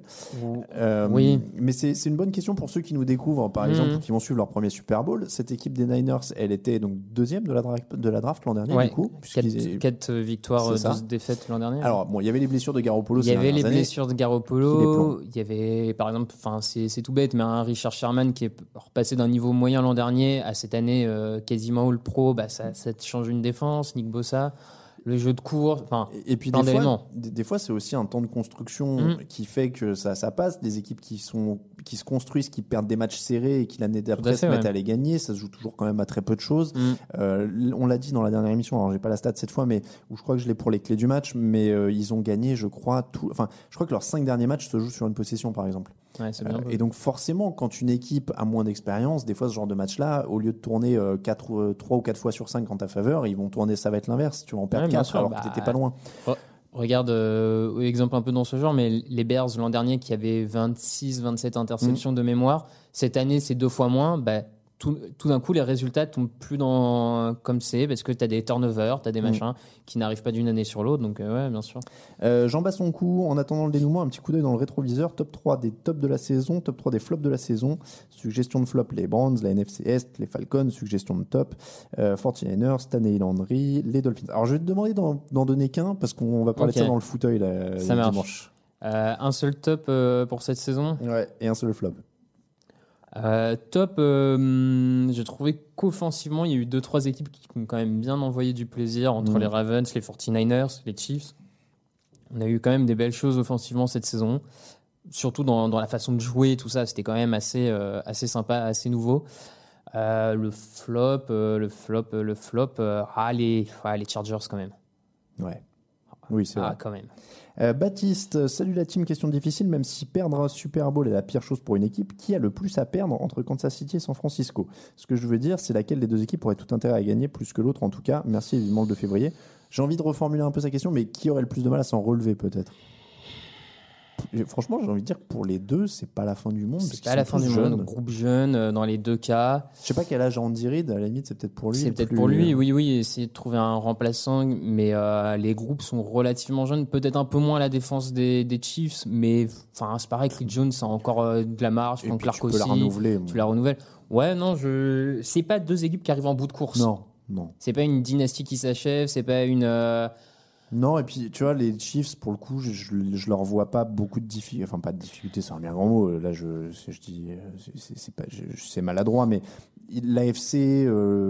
Oui. Mais c'est une bonne question pour ceux qui nous découvrent, par exemple, ou qui vont suivre leur premier Super Bowl. Cette équipe des Niners, elle était donc 2e de la draft l'an dernier, du coup. 4 victoires, 12 défaites l'an dernier. Alors, bon, il y avait les blessures de Garoppolo. Il y avait les blessures de Garoppolo. Il y avait, par exemple, c'est tout bête, mais un Richard Sherman qui est repassé d'un niveau moyen l'an dernier à cette année quasiment All Pro. Ça te change une défense. Nick Bosa, le jeu de cours. Et puis des fois, c'est aussi un temps de construction qui fait que ça passe. Des équipes qui se construisent, qui perdent des matchs serrés et qui l'année d'après se mettent à les gagner. Ça se joue toujours quand même à très peu de choses. On l'a dit dans la dernière émission, alors j'ai pas la stat cette fois, mais où je crois que je l'ai pour les clés du match, mais ils ont gagné, je crois que leurs 5 derniers matchs se jouent sur une possession, par exemple. Ouais, c'est bien et donc forcément, quand une équipe a moins d'expérience, des fois ce genre de match-là, au lieu de tourner 3 ou 4 fois sur 5 en ta faveur, ils vont tourner, ça va être l'inverse. Tu vas en perdre 4 alors que t'étais pas loin. Regarde, exemple un peu dans ce genre, mais les Bears l'an dernier qui avaient 26-27 interceptions de mémoire, cette année c'est 2 fois moins, tout d'un coup les résultats tombent plus dans comme c'est, parce que tu as des turnovers, tu as des machins qui n'arrivent pas d'une année sur l'autre, donc ouais, bien sûr. Jean Bassoncou, en attendant le dénouement, un petit coup d'œil dans le rétroviseur, top 3 des tops de la saison, top 3 des flops de la saison, suggestion de flop les Browns, la NFC Est, les Falcons, suggestion de top, 49ers, Stanley Landry, les Dolphins. Alors je vais te demander d'en donner qu'un, parce qu'on va parler de ça dans le fauteuil ça marche. Dimanche. Un seul top pour cette saison. Ouais, et un seul flop. Top, j'ai trouvé qu'offensivement, il y a eu 2-3 équipes qui ont quand même bien envoyé du plaisir entre les Ravens, les 49ers, les Chiefs. On a eu quand même des belles choses offensivement cette saison, surtout dans la façon de jouer, tout ça, c'était quand même assez sympa, assez nouveau. Le flop, les Chargers quand même. Ouais. Oui, c'est vrai. Quand même. Baptiste, salut la team, question difficile, même si perdre un Super Bowl est la pire chose pour une équipe, qui a le plus à perdre entre Kansas City et San Francisco? Ce que je veux dire, c'est laquelle des deux équipes aurait tout intérêt à gagner plus que l'autre en tout cas. Merci, évidemment, le 2 février. J'ai envie de reformuler un peu sa question, mais qui aurait le plus de mal à s'en relever peut-être? Franchement, j'ai envie de dire que pour les deux, c'est pas la fin du monde. C'est pas la fin du monde. Groupe jeune, dans les deux cas. Je sais pas quel âge a Andy Reid, à la limite, c'est peut-être pour lui. C'est peut-être pour lui, oui. Essayer de trouver un remplaçant, mais les groupes sont relativement jeunes. Peut-être un peu moins à la défense des Chiefs, mais c'est pareil. Chris Jones a encore de la marge. Et Clark aussi. Tu la renouvelles. Ouais, non, c'est pas deux équipes qui arrivent en bout de course. Non. C'est pas une dynastie qui s'achève. C'est pas une. Non, et puis tu vois, les Chiefs, pour le coup, je leur vois pas beaucoup de difficultés. Enfin, pas de difficultés, c'est un bien grand mot. Là, je dis, c'est maladroit, mais l'AFC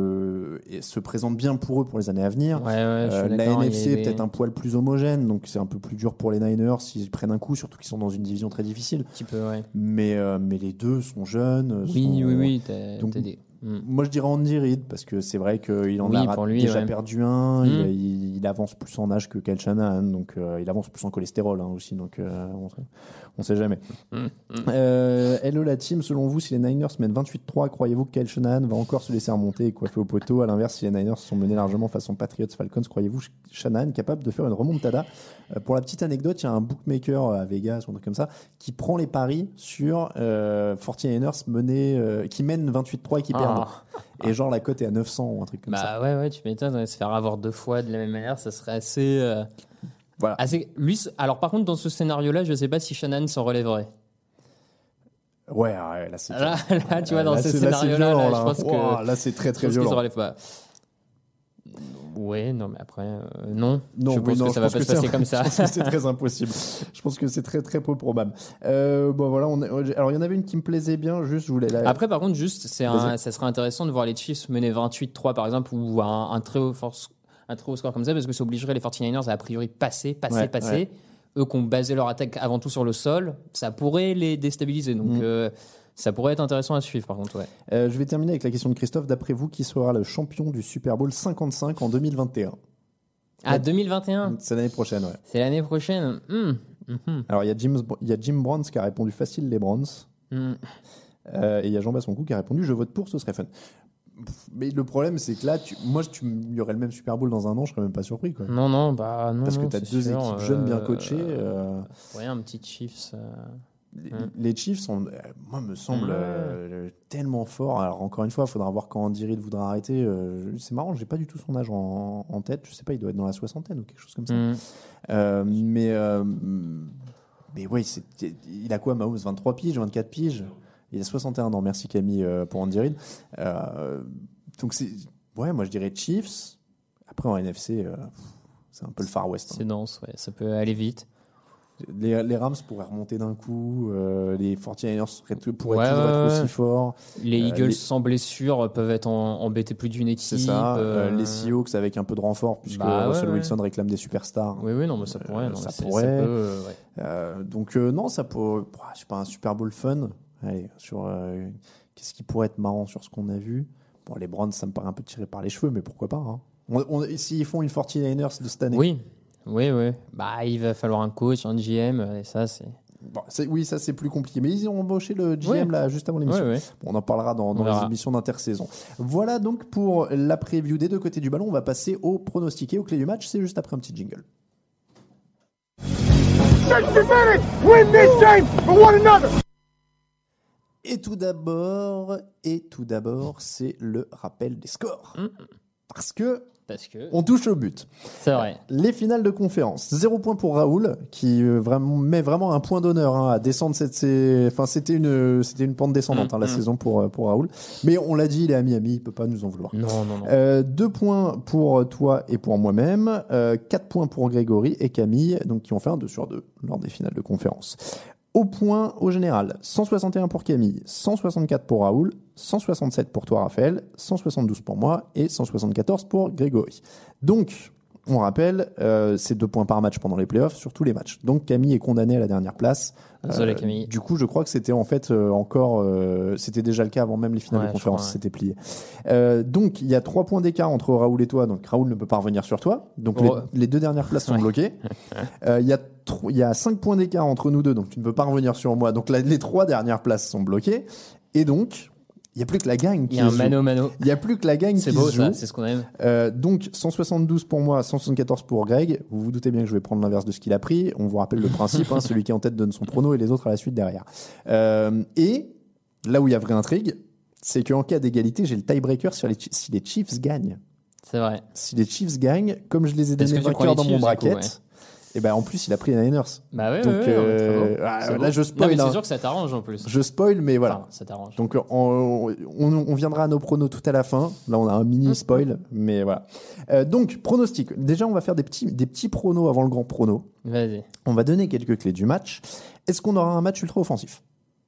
se présente bien pour eux pour les années à venir. Ouais, la NFC est peut-être un poil plus homogène, donc c'est un peu plus dur pour les Niners s'ils prennent un coup, surtout qu'ils sont dans une division très difficile. Un petit peu, ouais. Mais les deux sont jeunes. Oui. Donc, t'as des... Moi, je dirais Andy Reid, parce que c'est vrai qu'il en a déjà perdu un. Il avance plus en âge que Kyle Shanahan, donc il avance plus en cholestérol aussi, donc on sait jamais. Hello la team, selon vous, si les Niners mènent 28-3, croyez-vous que Kyle Shanahan va encore se laisser remonter et coiffer au poteau? À l'inverse, si les Niners sont menés largement face aux Patriots Falcons, croyez-vous Shanahan capable de faire une remontada? Pour la petite anecdote, il y a un bookmaker à Vegas ou un truc comme ça qui prend les paris sur 49ers qui mènent 28-3 et qui perdent. Et genre la cote est à 900 ou un truc comme ça. Ouais, tu m'étonnes. Se faire avoir 2 fois de la même manière, ça serait assez... Voilà. Lui, alors par contre, dans ce scénario-là, je ne sais pas si Shanahan s'en relèverait. Ouais, là c'est là, tu vois, dans ce scénario-là, je pense que... Là, c'est très très violent. Ouais, non, mais après, non. Je pense que ça va pas se passer comme ça. Je pense que c'est très impossible. Je pense que c'est très très peu probable. Voilà, alors il y en avait une qui me plaisait bien, juste je voulais la... Après, par contre, juste, ça serait intéressant de voir les Chiefs mener 28-3 par exemple, ou un très haut score comme ça, parce que ça obligerait les 49ers à a priori passer. Ouais. Eux qui ont basé leur attaque avant tout sur le sol, ça pourrait les déstabiliser. Donc, ça pourrait être intéressant à suivre, par contre. Ouais. Je vais terminer avec la question de Christophe. D'après vous, qui sera le champion du Super Bowl 55 en 2021? 2021? C'est l'année prochaine, ouais. C'est l'année prochaine. Alors, il y a Jim Browns qui a répondu facile, les Browns. Et il y a Jean Bassoncou qui a répondu je vote pour, ce serait fun. Mais le problème, c'est que là, il y aurait le même Super Bowl dans un an, je serais même pas surpris, quoi. Non. Parce que tu as deux équipes jeunes bien coachées. Ouais, un petit Chiefs. Les Chiefs sont, moi, me semblent tellement forts. Alors, encore une fois, il faudra voir quand Andy Reid voudra arrêter. C'est marrant, j'ai pas du tout son âge en tête. Je sais pas, il doit être dans la soixantaine ou quelque chose comme ça. Mais oui, il a quoi, Mahomes? 23 piges, 24 piges? Il a 61 ans. Merci Camille pour Andy Reid. Donc, moi, je dirais Chiefs. Après, en NFC, c'est un peu le Far West. C'est dense, ouais, ça peut aller vite. Les Rams pourraient remonter d'un coup, les 49ers pourraient toujours être aussi forts. Les Eagles sans blessure peuvent être embêtés plus d'une équipe. C'est ça. Les Seahawks avec un peu de renfort, puisque Russell Wilson réclame des superstars. Oui, non, mais ça pourrait. Ça pourrait. Donc non, ça peut. Je sais pas, un Super Bowl fun. Allez, sur qu'est-ce qui pourrait être marrant sur ce qu'on a vu? Bon, les Browns, ça me paraît un peu tiré par les cheveux, mais pourquoi pas, hein. S'ils font une 49ers de cette année. Oui. Il va falloir un coach, un GM, et ça, c'est... Bon, ça c'est plus compliqué. Mais ils ont embauché le GM là, juste avant l'émission. Bon, on en parlera dans les émissions d'intersaison. Voilà donc pour la preview des deux côtés du ballon. On va passer au pronostiqué, aux clés du match. C'est juste après un petit jingle. 60 minutes. Win this game for one another. Et tout d'abord, c'est le rappel des scores. Parce que on touche au but. C'est vrai. Les finales de conférence. 0 point pour Raoul, qui met vraiment un point d'honneur à descendre c'était une pente descendante la saison pour Raoul. Mais on l'a dit, il est à Miami, il peut pas nous en vouloir. Non. 2 points pour toi et pour moi-même. 4 points pour Grégory et Camille, donc qui ont fait un 2/2 lors des finales de conférence. Au point au général, 161 pour Camille, 164 pour Raoul, 167 pour toi Raphaël, 172 pour moi et 174 pour Grégory. Donc, on rappelle, c'est 2 points par match pendant les playoffs sur tous les matchs. Donc Camille est condamnée à la dernière place. Désolé Camille. Du coup, je crois que c'était en fait c'était déjà le cas avant même les finales de conférence, c'était plié. Donc, il y a 3 points d'écart entre Raoul et toi. Donc, Raoul ne peut pas revenir sur toi. Donc, les 2 dernières places sont bloquées. Il y a 5 points d'écart entre nous deux. Donc, tu ne peux pas revenir sur moi. Donc, les 3 dernières places sont bloquées. Et donc, il n'y a plus que la gang qui joue. Il y a un mano-mano. Il n'y a plus que la gang qui joue. C'est beau, ça, ça, c'est ce qu'on aime. Donc, 172 pour moi, 174 pour Greg. Vous vous doutez bien que je vais prendre l'inverse de ce qu'il a pris. On vous rappelle le principe, celui qui est en tête donne son prono et les autres à la suite derrière. Et là où il y a vraie intrigue, c'est qu'en cas d'égalité, j'ai le tiebreaker si les Chiefs gagnent. C'est vrai. Si les Chiefs gagnent, comme je les ai donnés vainqueurs dans mon bracket... Et ben en plus il a pris les Niners. Bah ouais. Donc là je spoil. Non, mais c'est sûr que ça t'arrange en plus. Je spoil, mais voilà. Enfin, ça t'arrange. Donc on viendra à nos pronos tout à la fin. Là on a un mini spoil, mais voilà. Donc pronostic. Déjà on va faire des petits pronos avant le grand prono. Vas-y. On va donner quelques clés du match. Est-ce qu'on aura un match ultra offensif ?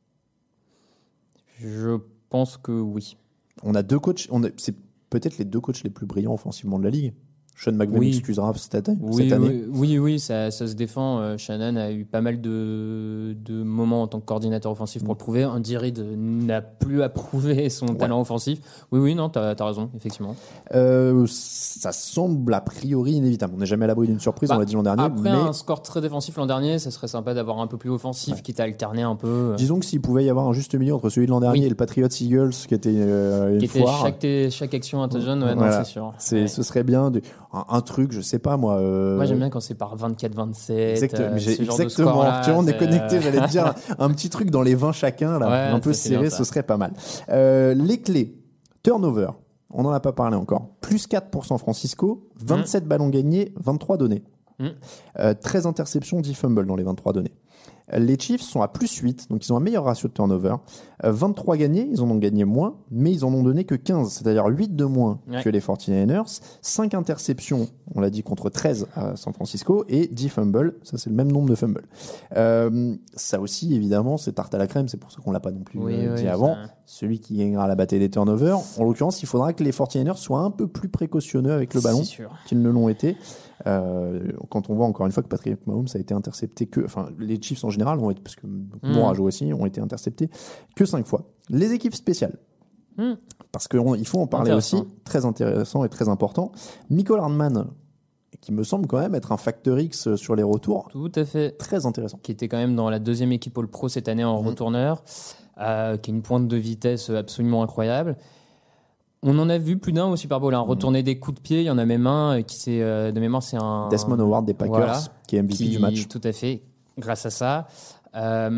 Je pense que oui. On a 2 coachs. C'est peut-être les 2 coachs les plus brillants offensivement de la ligue. Sean McVay m'excusera cette année. Oui, ça se défend. Shannon a eu pas mal de moments en tant que coordinateur offensif pour le prouver. Andy Reid n'a plus à prouver son talent offensif. Oui, non, t'as raison, effectivement. Ça semble a priori inévitable. On n'est jamais à l'abri d'une surprise, on l'a dit l'an dernier. Après un score très défensif l'an dernier, ça serait sympa d'avoir un peu plus offensif, quitte à alterner un peu. Disons que s'il pouvait y avoir un juste milieu entre celui de l'an dernier et le Patriots Eagles, qui était une foire. Chaque action intelligente, voilà. c'est sûr. Ce serait bien un truc, je sais pas moi. Moi j'aime bien quand c'est par 24-27. Exactement. Genre tu vois, on est connecté, j'allais te dire un petit truc dans les 20 chacun, là, un peu serré, ce serait pas mal. Les clés, turnover, on n'en a pas parlé encore. Plus 4 pour San Francisco, 27 ballons gagnés, 23 donnés. 13 interceptions, 10 fumbles dans les 23 donnés. Les Chiefs sont à plus 8, donc ils ont un meilleur ratio de turnover. 23 gagnés, ils en ont gagné moins, mais ils en ont donné que 15, c'est-à-dire 8 de moins que les 49ers. 5 interceptions, on l'a dit, contre 13 à San Francisco, et 10 fumbles, ça c'est le même nombre de fumbles. Ça aussi, évidemment, c'est tarte à la crème, c'est pour ça qu'on l'a pas non plus dit avant. Celui qui gagnera la bataille des turnovers, en l'occurrence, il faudra que les 49ers soient un peu plus précautionneux avec le ballon qu'ils ne l'ont été. Quand on voit encore une fois que Patrick Mahomes a été intercepté les Chiefs en général ont été, parce que Moore a joué aussi, ont été interceptés que 5 fois. Les équipes spéciales, parce qu'il faut en parler aussi, très intéressant et très important. Mecole Hardman, qui me semble quand même être un facteur X sur les retours. Tout à fait. Très intéressant. Qui était quand même dans la 2e équipe All-Pro cette année en retourneur, qui est une pointe de vitesse absolument incroyable. On en a vu plus d'un au Super Bowl, retourner des coups de pied. Il y en a même un qui c'est de mémoire, c'est un Desmond Howard des Packers, qui est MVP du match. Tout à fait, grâce à ça. Ça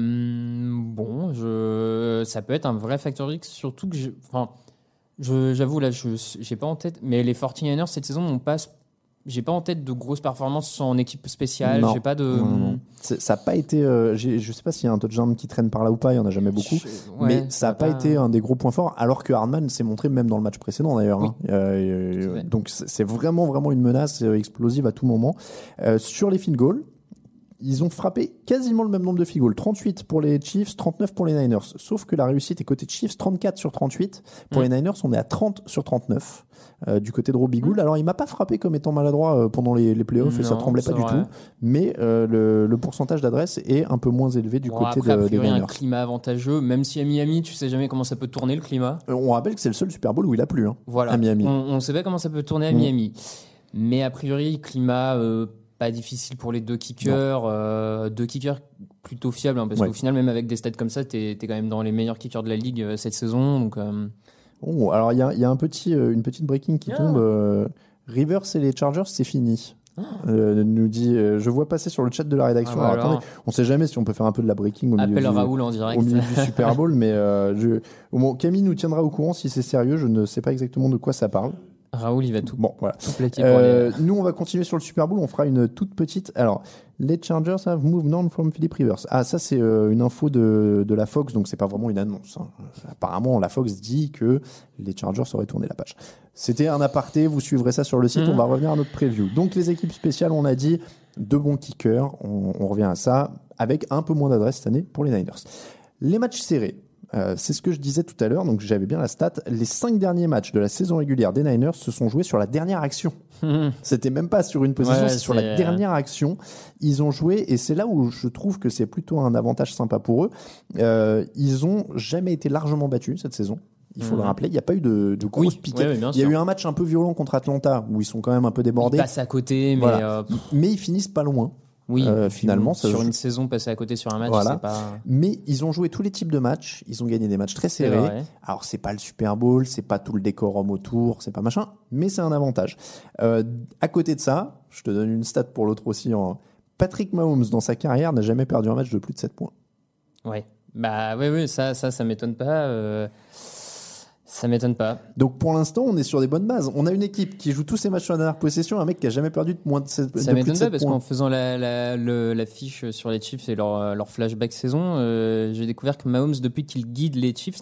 peut être un vrai factor X, surtout que j'avoue là, j'ai pas en tête, mais les 49ers cette saison n'ont pas. J'ai pas en tête de grosses performances en équipe spéciale. Non. J'ai pas de. Non. Ça n'a pas été. Je sais pas s'il y a un touchdown qui traîne par là ou pas. Il y en a jamais beaucoup. Mais ça n'a pas été un des gros points forts. Alors que Hardman s'est montré même dans le match précédent d'ailleurs. Oui. Donc c'est vraiment une menace explosive à tout moment. Sur les field goals, ils ont frappé quasiment le même nombre de field goals. 38 pour les Chiefs, 39 pour les Niners. Sauf que la réussite est côté Chiefs, 34 sur 38. Pour les Niners, on est à 30 sur 39 du côté de Robbie Gould. Alors, il m'a pas frappé comme étant maladroit pendant les playoffs et ça tremblait pas du tout. Mais le pourcentage d'adresse est un peu moins élevé du côté des Niners. Il y a un climat avantageux, même si à Miami, tu sais jamais comment ça peut tourner le climat. On rappelle que c'est le seul Super Bowl où il a plu à Miami. On sait pas comment ça peut tourner à Miami. Mais a priori, climat... pas difficile pour les 2 kickers, 2 kickers plutôt fiables, parce qu'au final, même avec des stats comme ça, t'es quand même dans les meilleurs kickers de la ligue cette saison. Donc, alors il y a une petite breaking qui tombe. Rivers et les Chargers, c'est fini. nous dit, je vois passer sur le chat de la rédaction. Alors, attendez, on sait jamais si on peut faire un peu de la breaking Appelle Raoul en direct. Au milieu du Super Bowl, mais Camille nous tiendra au courant si c'est sérieux. Je ne sais pas exactement de quoi ça parle. Raoul, il va tout. Bon, voilà. Tout plaquer pour aller... Nous, on va continuer sur le Super Bowl. On fera une toute petite. Alors, les Chargers have moved on from Philip Rivers. Ah, ça, c'est une info de la Fox, donc c'est pas vraiment une annonce. Hein. Apparemment, la Fox dit que les Chargers auraient tourné la page. C'était un aparté. Vous suivrez ça sur le site. On va revenir à notre preview. Donc, les équipes spéciales, on a dit 2 bons kickers. On revient à ça avec un peu moins d'adresse cette année pour les Niners. Les matchs serrés. C'est ce que je disais tout à l'heure, donc j'avais bien la stat. Les 5 derniers matchs de la saison régulière des Niners se sont joués sur la dernière action. C'était même pas sur une position, c'est sur la dernière action. Ils ont joué, et c'est là où je trouve que c'est plutôt un avantage sympa pour eux. Ils ont jamais été largement battus cette saison. Il faut le rappeler, il n'y a pas eu de grosses piquettes. Il y a eu un match un peu violent contre Atlanta où ils sont quand même un peu débordés. Ils passent à côté, mais voilà. Mais ils finissent pas loin. Oui, finalement, sur une saison passée à côté sur un match, voilà. c'est pas. Mais ils ont joué tous les types de matchs. Ils ont gagné des matchs très serrés. Alors c'est pas le Super Bowl, c'est pas tout le décorum autour, c'est pas machin, mais c'est un avantage. À côté de ça, je te donne une stat pour l'autre aussi. Patrick Mahomes dans sa carrière n'a jamais perdu un match de plus de 7 points. Ouais, bah oui, ça m'étonne pas. Ça m'étonne pas. Donc pour l'instant, on est sur des bonnes bases. On a une équipe qui joue tous ses matchs sur la dernière possession, un mec qui a jamais perdu de moins de 7 points. Ça m'étonne pas parce qu'en faisant la fiche sur les Chiefs et leur flashback saison, j'ai découvert que Mahomes, depuis qu'il guide les Chiefs,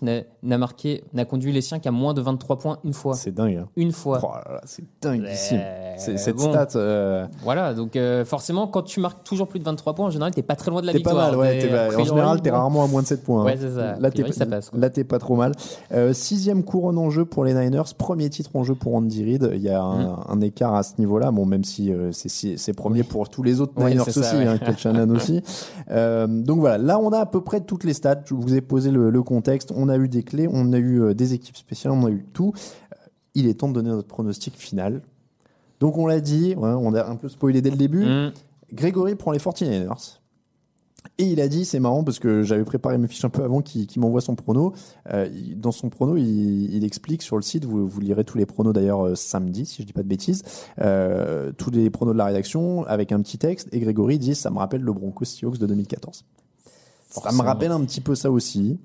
n'a conduit les siens qu'à moins de 23 points une fois. C'est dingue. Hein. Une fois. Oh là là, c'est dinguissime. Cette stat. Voilà, donc forcément, quand tu marques toujours plus de 23 points, en général, t'es pas très loin de la t'es victoire. Pas mal, ouais. En général, t'es rarement à moins de 7 points. Ouais, c'est ça. Là, t'es pas trop mal. 6e couronne en jeu pour les Niners, premier titre en jeu pour Andy Reid. Il y a un écart à ce niveau-là, bon, même si c'est premier pour tous les autres Niners aussi, Kyle Shanahan aussi. Donc voilà, là on a à peu près toutes les stats. Je vous ai posé le contexte. On a eu des clés, on a eu des équipes spéciales, on a eu tout. Il est temps de donner notre pronostic final. Donc on l'a dit, on a un peu spoilé dès le début. Grégory prend les 49ers. Et il a dit, c'est marrant parce que j'avais préparé mes fiches un peu avant qu'il m'envoie son prono. Dans son prono, il explique sur le site, vous lirez tous les pronos d'ailleurs samedi, si je dis pas de bêtises, tous les pronos de la rédaction avec un petit texte. Et Grégory dit, ça me rappelle le Broncos Seahawks de 2014. Ça me rappelle un petit peu ça aussi.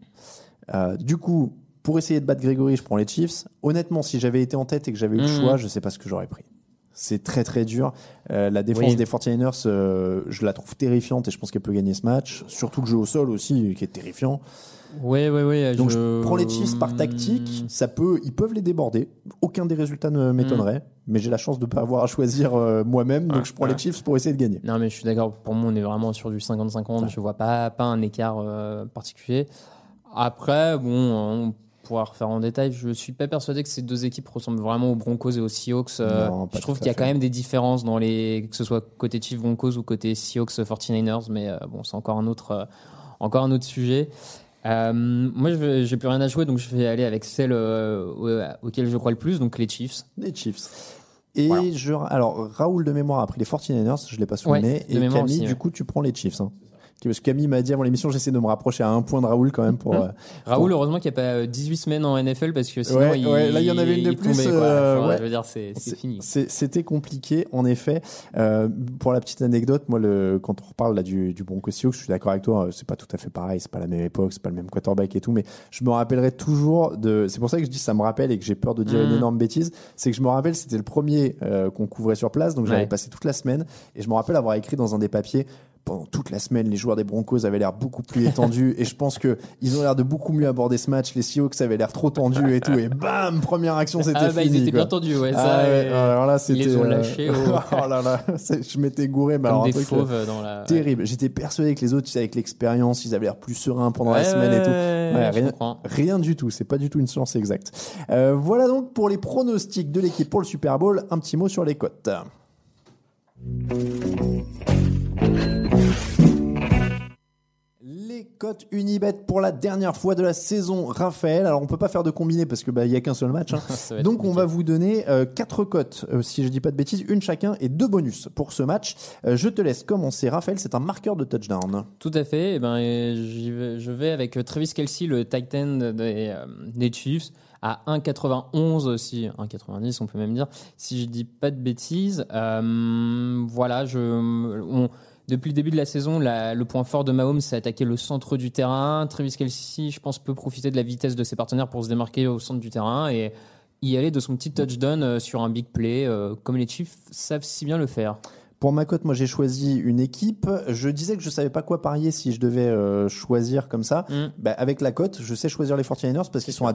Du coup, pour essayer de battre Grégory, je prends les Chiefs. Honnêtement, si j'avais été en tête et que j'avais eu le choix, je sais pas ce que j'aurais pris. C'est très très dur. La défense des 49ers, je la trouve terrifiante et je pense qu'elle peut gagner ce match. Surtout le jeu au sol aussi, qui est terrifiant. Oui. Donc je prends les Chiefs par tactique. Ils peuvent les déborder. Aucun des résultats ne m'étonnerait. Mais j'ai la chance de ne pas avoir à choisir moi-même. Donc je prends les Chiefs pour essayer de gagner. Non, mais je suis d'accord. Pour moi, on est vraiment sur du 50-50. Je vois pas un écart particulier. Après, bon, pouvoir refaire en détail, je suis pas persuadé que ces deux équipes ressemblent vraiment aux Broncos et aux Seahawks. Je trouve qu'il y a quand même des différences dans que ce soit côté Chiefs Broncos ou côté Seahawks 49ers, mais bon, c'est encore un autre sujet. Moi, j'ai plus rien à jouer, donc je vais aller avec celle auquel je crois le plus, donc les Chiefs. Les Chiefs. Et voilà. Alors, Raoul de mémoire a pris les 49ers, je l'ai pas souligné, et Camille, aussi, du coup, tu prends les Chiefs. Hein. Parce que Camille m'a dit avant l'émission, j'essaie de me rapprocher à un point de Raoul quand même pour. Raoul, heureusement qu'il n'y a pas 18 semaines en NFL parce que sinon là il y en avait une de plus. Je veux dire, c'est fini. C'était compliqué en effet. Pour la petite anecdote, moi quand on reparle là du Broncos Seahawks, je suis d'accord avec toi, c'est pas tout à fait pareil, c'est pas la même époque, c'est pas le même quarterback et tout, mais je me rappellerai toujours c'est pour ça que je dis ça me rappelle et que j'ai peur de dire une énorme bêtise, c'est que je me rappelle c'était le premier qu'on couvrait sur place, donc j'avais passé toute la semaine et je me rappelle avoir écrit dans un des papiers. Pendant toute la semaine, les joueurs des Broncos avaient l'air beaucoup plus étendus et je pense que ils ont l'air de beaucoup mieux aborder ce match. Les Seahawks avaient l'air trop tendus et tout et bam, première action, c'était fini. Ils étaient bien tendus, alors là, c'était. Ils les ont lâchés. Oh là là, je m'étais gouré, mais comme des fauves dans la. Terrible. J'étais persuadé que les autres, avec l'expérience, ils avaient l'air plus sereins pendant la semaine et tout. Rien du tout. C'est pas du tout une science exacte. Voilà donc pour les pronostics de l'équipe pour le Super Bowl. Un petit mot sur les cotes. Les cotes Unibet pour la dernière fois de la saison, Raphaël. Alors on peut pas faire de combiné parce que il y a qu'un seul match. Donc on va vous donner 4 cotes, si je dis pas de bêtises, une chacun et 2 bonus pour ce match. Je te laisse commencer, Raphaël. C'est un marqueur de touchdown. Tout à fait. Je vais avec Travis Kelce, le tight end des Chiefs, à 1,91 aussi, 1,90 on peut même dire, si je dis pas de bêtises. Voilà, depuis le début de la saison, le point fort de Mahomes, c'est attaquer le centre du terrain. Travis Kelce, je pense, peut profiter de la vitesse de ses partenaires pour se démarquer au centre du terrain et y aller de son petit touchdown sur un big play, comme les Chiefs savent si bien le faire. Pour ma cote, moi j'ai choisi une équipe. Je disais que je savais pas quoi parier si je devais choisir comme ça. Avec la cote, je sais choisir les 49ers parce qu'ils sont à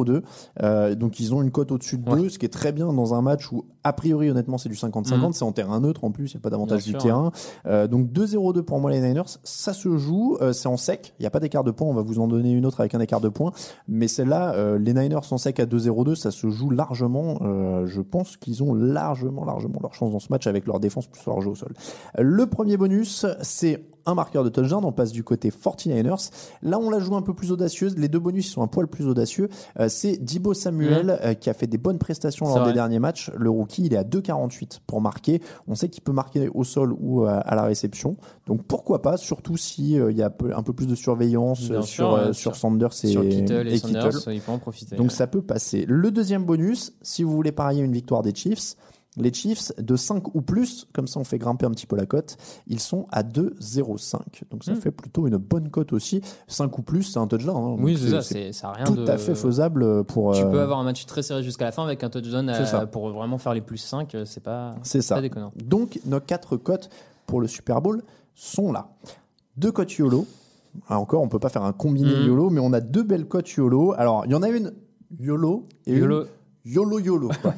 2,02. Donc ils ont une cote au-dessus de 2, ce qui est très bien dans un match où, a priori, honnêtement, c'est du 50-50. C'est en terrain neutre en plus, il n'y a pas d'avantage du terrain. Donc 2,02 pour moi les Niners. Ça se joue, c'est en sec. Il n'y a pas d'écart de points. On va vous en donner une autre avec un écart de points. Mais celle-là, les Niners en sec à 2,02, ça se joue largement. Je pense qu'ils ont largement leur chance dans ce match avec leur défense plus leur jeu au sol. Le premier bonus, c'est un marqueur de touchdown. On passe du côté 49ers. Là, on la joue un peu plus audacieuse. Les 2 bonus sont un poil plus audacieux. C'est Deebo Samuel qui a fait des bonnes prestations lors des derniers matchs. Le rookie, il est à 2,48 pour marquer. On sait qu'il peut marquer au sol ou à la réception. Donc pourquoi pas, surtout si il y a un peu plus de surveillance sur Sanders sur Kittle et Sanders, il peut en profiter. Donc ça peut passer. Le deuxième bonus, si vous voulez parier une victoire des Chiefs, les Chiefs de 5 ou plus, comme ça on fait grimper un petit peu la cote, ils sont à 2,05. Donc ça fait plutôt une bonne cote aussi. 5 ou plus, c'est un touchdown. Hein. Oui, ça a rien tout à fait faisable pour... Tu peux avoir un match très serré jusqu'à la fin avec un touchdown pour vraiment faire les plus 5, c'est pas déconnant. Donc nos 4 cotes pour le Super Bowl sont là. 2 cotes YOLO. Alors encore, on peut pas faire un combiné YOLO, mais on a 2 belles cotes YOLO. Alors, il y en a une YOLO et une YOLO, quoi.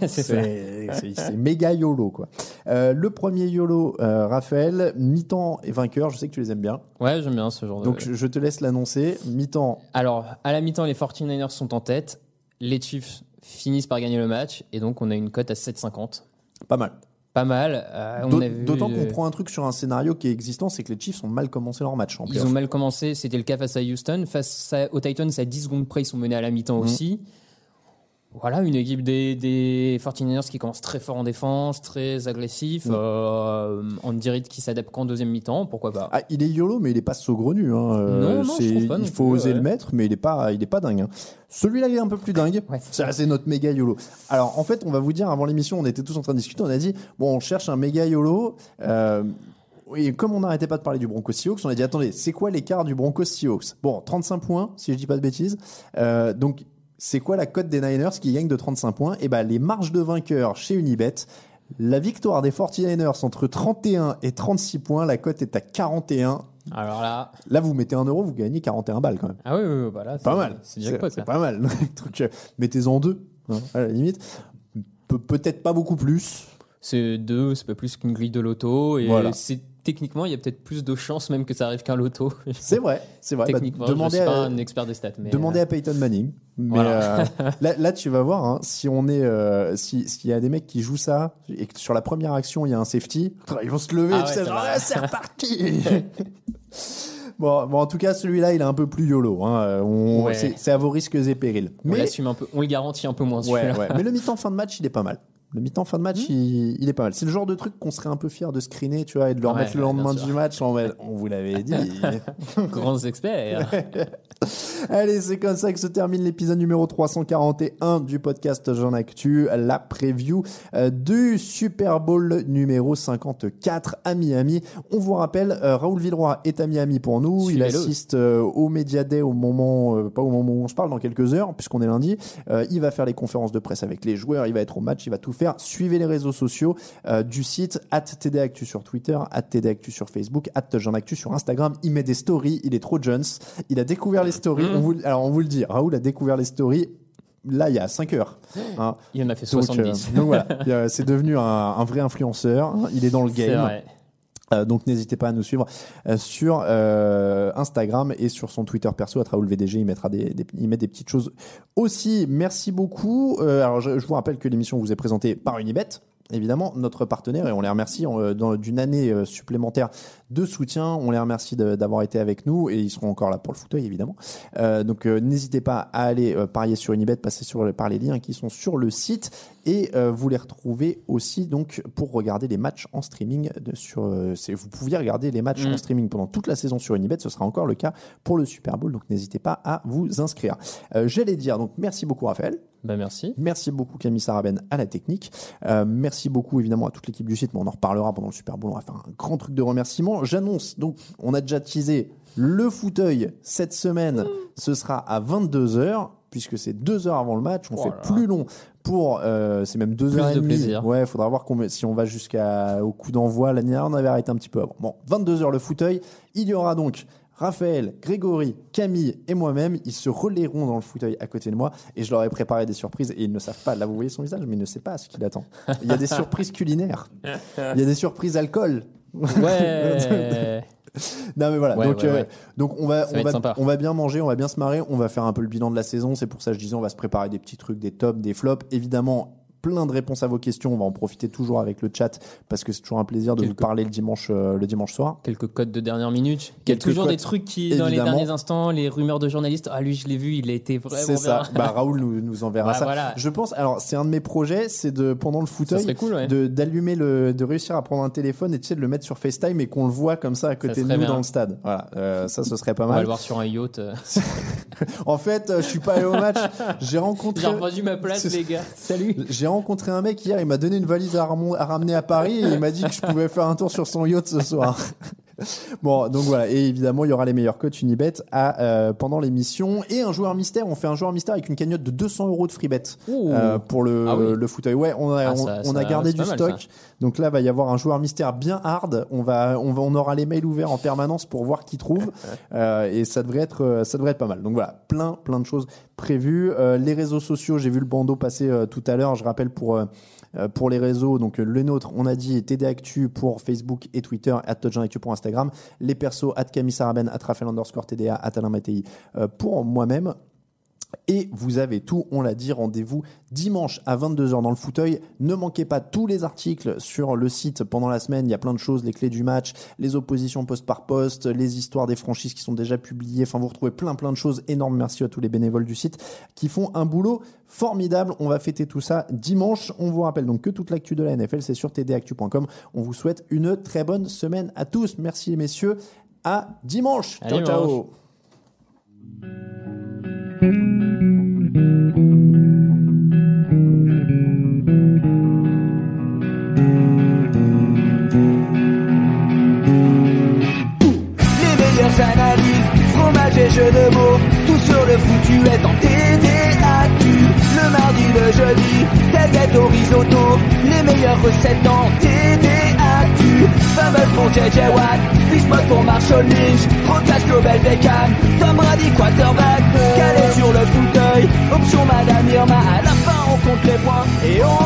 C'est méga YOLO, quoi. Le premier YOLO, Raphaël, mi-temps et vainqueur, je sais que tu les aimes bien. Ouais, j'aime bien ce genre de... Donc je te laisse l'annoncer. Mi-temps. Alors, à la mi-temps, les 49ers sont en tête. Les Chiefs finissent par gagner le match. Et donc, on a une cote à 7,50. Pas mal. Pas mal. D'autant qu'on prend un truc sur un scénario qui est existant, c'est que les Chiefs ont mal commencé leur match. Ils ont mal commencé, c'était le cas face à Houston. Aux Titans, à 10 secondes près, ils sont menés à la mi-temps aussi. Voilà, une équipe des 49ers qui commence très fort en défense, très agressif. Andy Reid qui s'adapte qu'en deuxième mi-temps, pourquoi pas. Il est YOLO, mais il n'est pas saugrenu. Non, je trouve pas. Il faut oser le mettre, mais il n'est pas dingue. Celui-là, il est un peu plus dingue. Ouais. C'est notre méga YOLO. Alors, en fait, on va vous dire, avant l'émission, on était tous en train de discuter, on a dit, on cherche un méga YOLO. Et comme on n'arrêtait pas de parler du Broncos Seahawks, on a dit, attendez, c'est quoi l'écart du Broncos Seahawks ? Bon, 35 points, si je dis pas de bêtises. Donc, c'est quoi la cote des Niners qui gagnent de 35 points ? Et les marges de vainqueur chez Unibet, la victoire des 49ers entre 31 et 36 points, la cote est à 41. Alors là, vous mettez 1€, vous gagnez 41 balles quand même. Ah oui, voilà, pas mal. C'est jackpot. C'est pas mal. Donc, mettez-en 2, à la limite. Peut-être pas beaucoup plus. C'est pas plus qu'une grille de loto. Et voilà. Techniquement, il y a peut-être plus de chances même que ça arrive qu'un loto. C'est vrai. Techniquement, je ne suis pas un expert des stats. Demandez à Peyton Manning. Mais voilà. là, tu vas voir, si on est, s'il y a des mecs qui jouent ça et que sur la première action il y a un safety, ils vont se lever. C'est reparti. Bon, en tout cas, celui-là, il est un peu plus YOLO. C'est à vos risques et périls. On l'assume un peu, on le garantit un peu moins. Ouais. Mais le mi-temps fin de match, il est pas mal. Le mi-temps fin de match, il est pas mal. C'est le genre de truc qu'on serait un peu fier de screener, tu vois, et de le remettre le lendemain du match. On vous l'avait dit. Grands experts. Allez, c'est comme ça que se termine l'épisode numéro 341 du podcast Jean Actu, la preview du Super Bowl numéro 54 à Miami. On vous rappelle, Raoul Villeroy est à Miami pour nous. Il assiste au Media Day au moment, pas au moment où on se parle, dans quelques heures, puisqu'on est lundi. Il va faire les conférences de presse avec les joueurs, il va être au match, il va tout faire. Suivez les réseaux sociaux du site @TDActu sur Twitter, @TDActu sur Facebook, @JeanActu sur Instagram. Il met des stories, il est trop Jones. Il a découvert les stories. On vous le dit, Raoul a découvert les stories. Là, il y a 5 heures. Il en a fait 70. Donc voilà, c'est devenu un vrai influenceur. Il est dans le game. C'est vrai. Donc n'hésitez pas à nous suivre sur Instagram et sur son Twitter perso @RaoulVDG. Il met des petites choses aussi. Merci beaucoup. Alors je vous rappelle que l'émission vous est présentée par Unibet. évidemment notre partenaire et on les remercie d'une année supplémentaire de soutien. On les remercie d'avoir été avec nous et ils seront encore là pour le fauteuil évidemment. Donc n'hésitez pas à aller parier sur Unibet, passer par les liens qui sont sur le site et vous les retrouvez aussi donc pour regarder les matchs en streaming vous pouviez regarder les matchs en streaming pendant toute la saison sur Unibet, ce sera encore le cas pour le Super Bowl, donc n'hésitez pas à vous inscrire. J'allais dire donc merci beaucoup Raphaël. Merci. Merci beaucoup Camille Sarabène à la technique. Merci beaucoup évidemment à toute l'équipe du site, mais on en reparlera pendant le Super Bowl, on va faire un grand truc de remerciements. J'annonce donc, on a déjà teasé le fauteuil cette semaine, ce sera à 22h puisque c'est 2 heures avant le match, on fait plus long pour c'est même 2h30. Ouais, faudra voir si on va jusqu'au coup d'envoi. L'année dernière, on avait arrêté un petit peu avant. Bon, 22h le fauteuil, il y aura donc Raphaël, Grégory, Camille et moi-même, ils se relayeront dans le fauteuil à côté de moi et je leur ai préparé des surprises et ils ne savent pas. Là, vous voyez son visage, mais il ne sait pas ce qu'il attend. Il y a des surprises culinaires. Il y a des surprises alcool. Ouais. Non mais voilà, donc on va bien manger, on va bien se marrer, on va faire un peu le bilan de la saison. C'est pour ça que je disais on va se préparer des petits trucs, des tops, des flops. Évidemment, plein de réponses à vos questions. On va en profiter toujours avec le chat parce que c'est toujours un plaisir de vous parler le dimanche soir. Quelques codes de dernière minute. Il y a toujours des trucs qui, dans les derniers instants, les rumeurs de journalistes. Ah, lui, je l'ai vu, il a été vraiment bien. C'est ça. Raoul nous enverra ça. Voilà. Je pense, alors, c'est un de mes projets, c'est pendant le fauteuil, d'allumer de réussir à prendre un téléphone et de le mettre sur FaceTime et qu'on le voit comme ça à côté de nous dans le stade. Voilà. Ça, ce serait pas mal. On va le voir sur un yacht. En fait, je suis pas allé au match. J'ai rendu ma place, les gars. Salut. J'ai rencontré un mec hier, il m'a donné une valise à ramener à Paris et il m'a dit que je pouvais faire un tour sur son yacht ce soir. Bon, donc voilà, et évidemment il y aura les meilleurs codes Unibet pendant l'émission et un joueur mystère. On fait un joueur mystère avec une cagnotte de 200 € de free bet pour le fauteuil. Ouais, on a gardé du stock. Ça. Donc là, va y avoir un joueur mystère bien hard. On aura les mails ouverts en permanence pour voir qui trouve et ça devrait être pas mal. Donc voilà, plein de choses prévues. Les réseaux sociaux, j'ai vu le bandeau passer tout à l'heure. Je rappelle pour les réseaux, donc le nôtre, on a dit TD Actu pour Facebook et Twitter, @touchdownactu pour Instagram, les persos @Camille Sarabène, @Raphaël_TDA, @Alain Mattei pour moi-même. Et vous avez tout, on l'a dit, rendez-vous dimanche à 22h dans le fauteuil. Ne manquez pas tous les articles sur le site pendant la semaine. Il y a plein de choses, les clés du match, les oppositions poste par poste, les histoires des franchises qui sont déjà publiées. Enfin, vous retrouvez plein de choses. Énorme merci à tous les bénévoles du site qui font un boulot formidable. On va fêter tout ça dimanche. On vous rappelle donc que toute l'actu de la NFL, c'est sur tdactu.com. On vous souhaite une très bonne semaine à tous. Merci les messieurs. À dimanche. Ciao. Analyse, fromage et jeux de mots, tout sur le foutu est en TDAQ. Le mardi, le jeudi, tel gâteau risotto, les meilleures recettes en TDAQ. Fumble pour JJ Watt, Fishbot pour Marshall Lynch, Rocas Global Beckham, Tom Brady quarterback, calé sur le fauteuil, option Madame Irma, à la fin on compte les points et on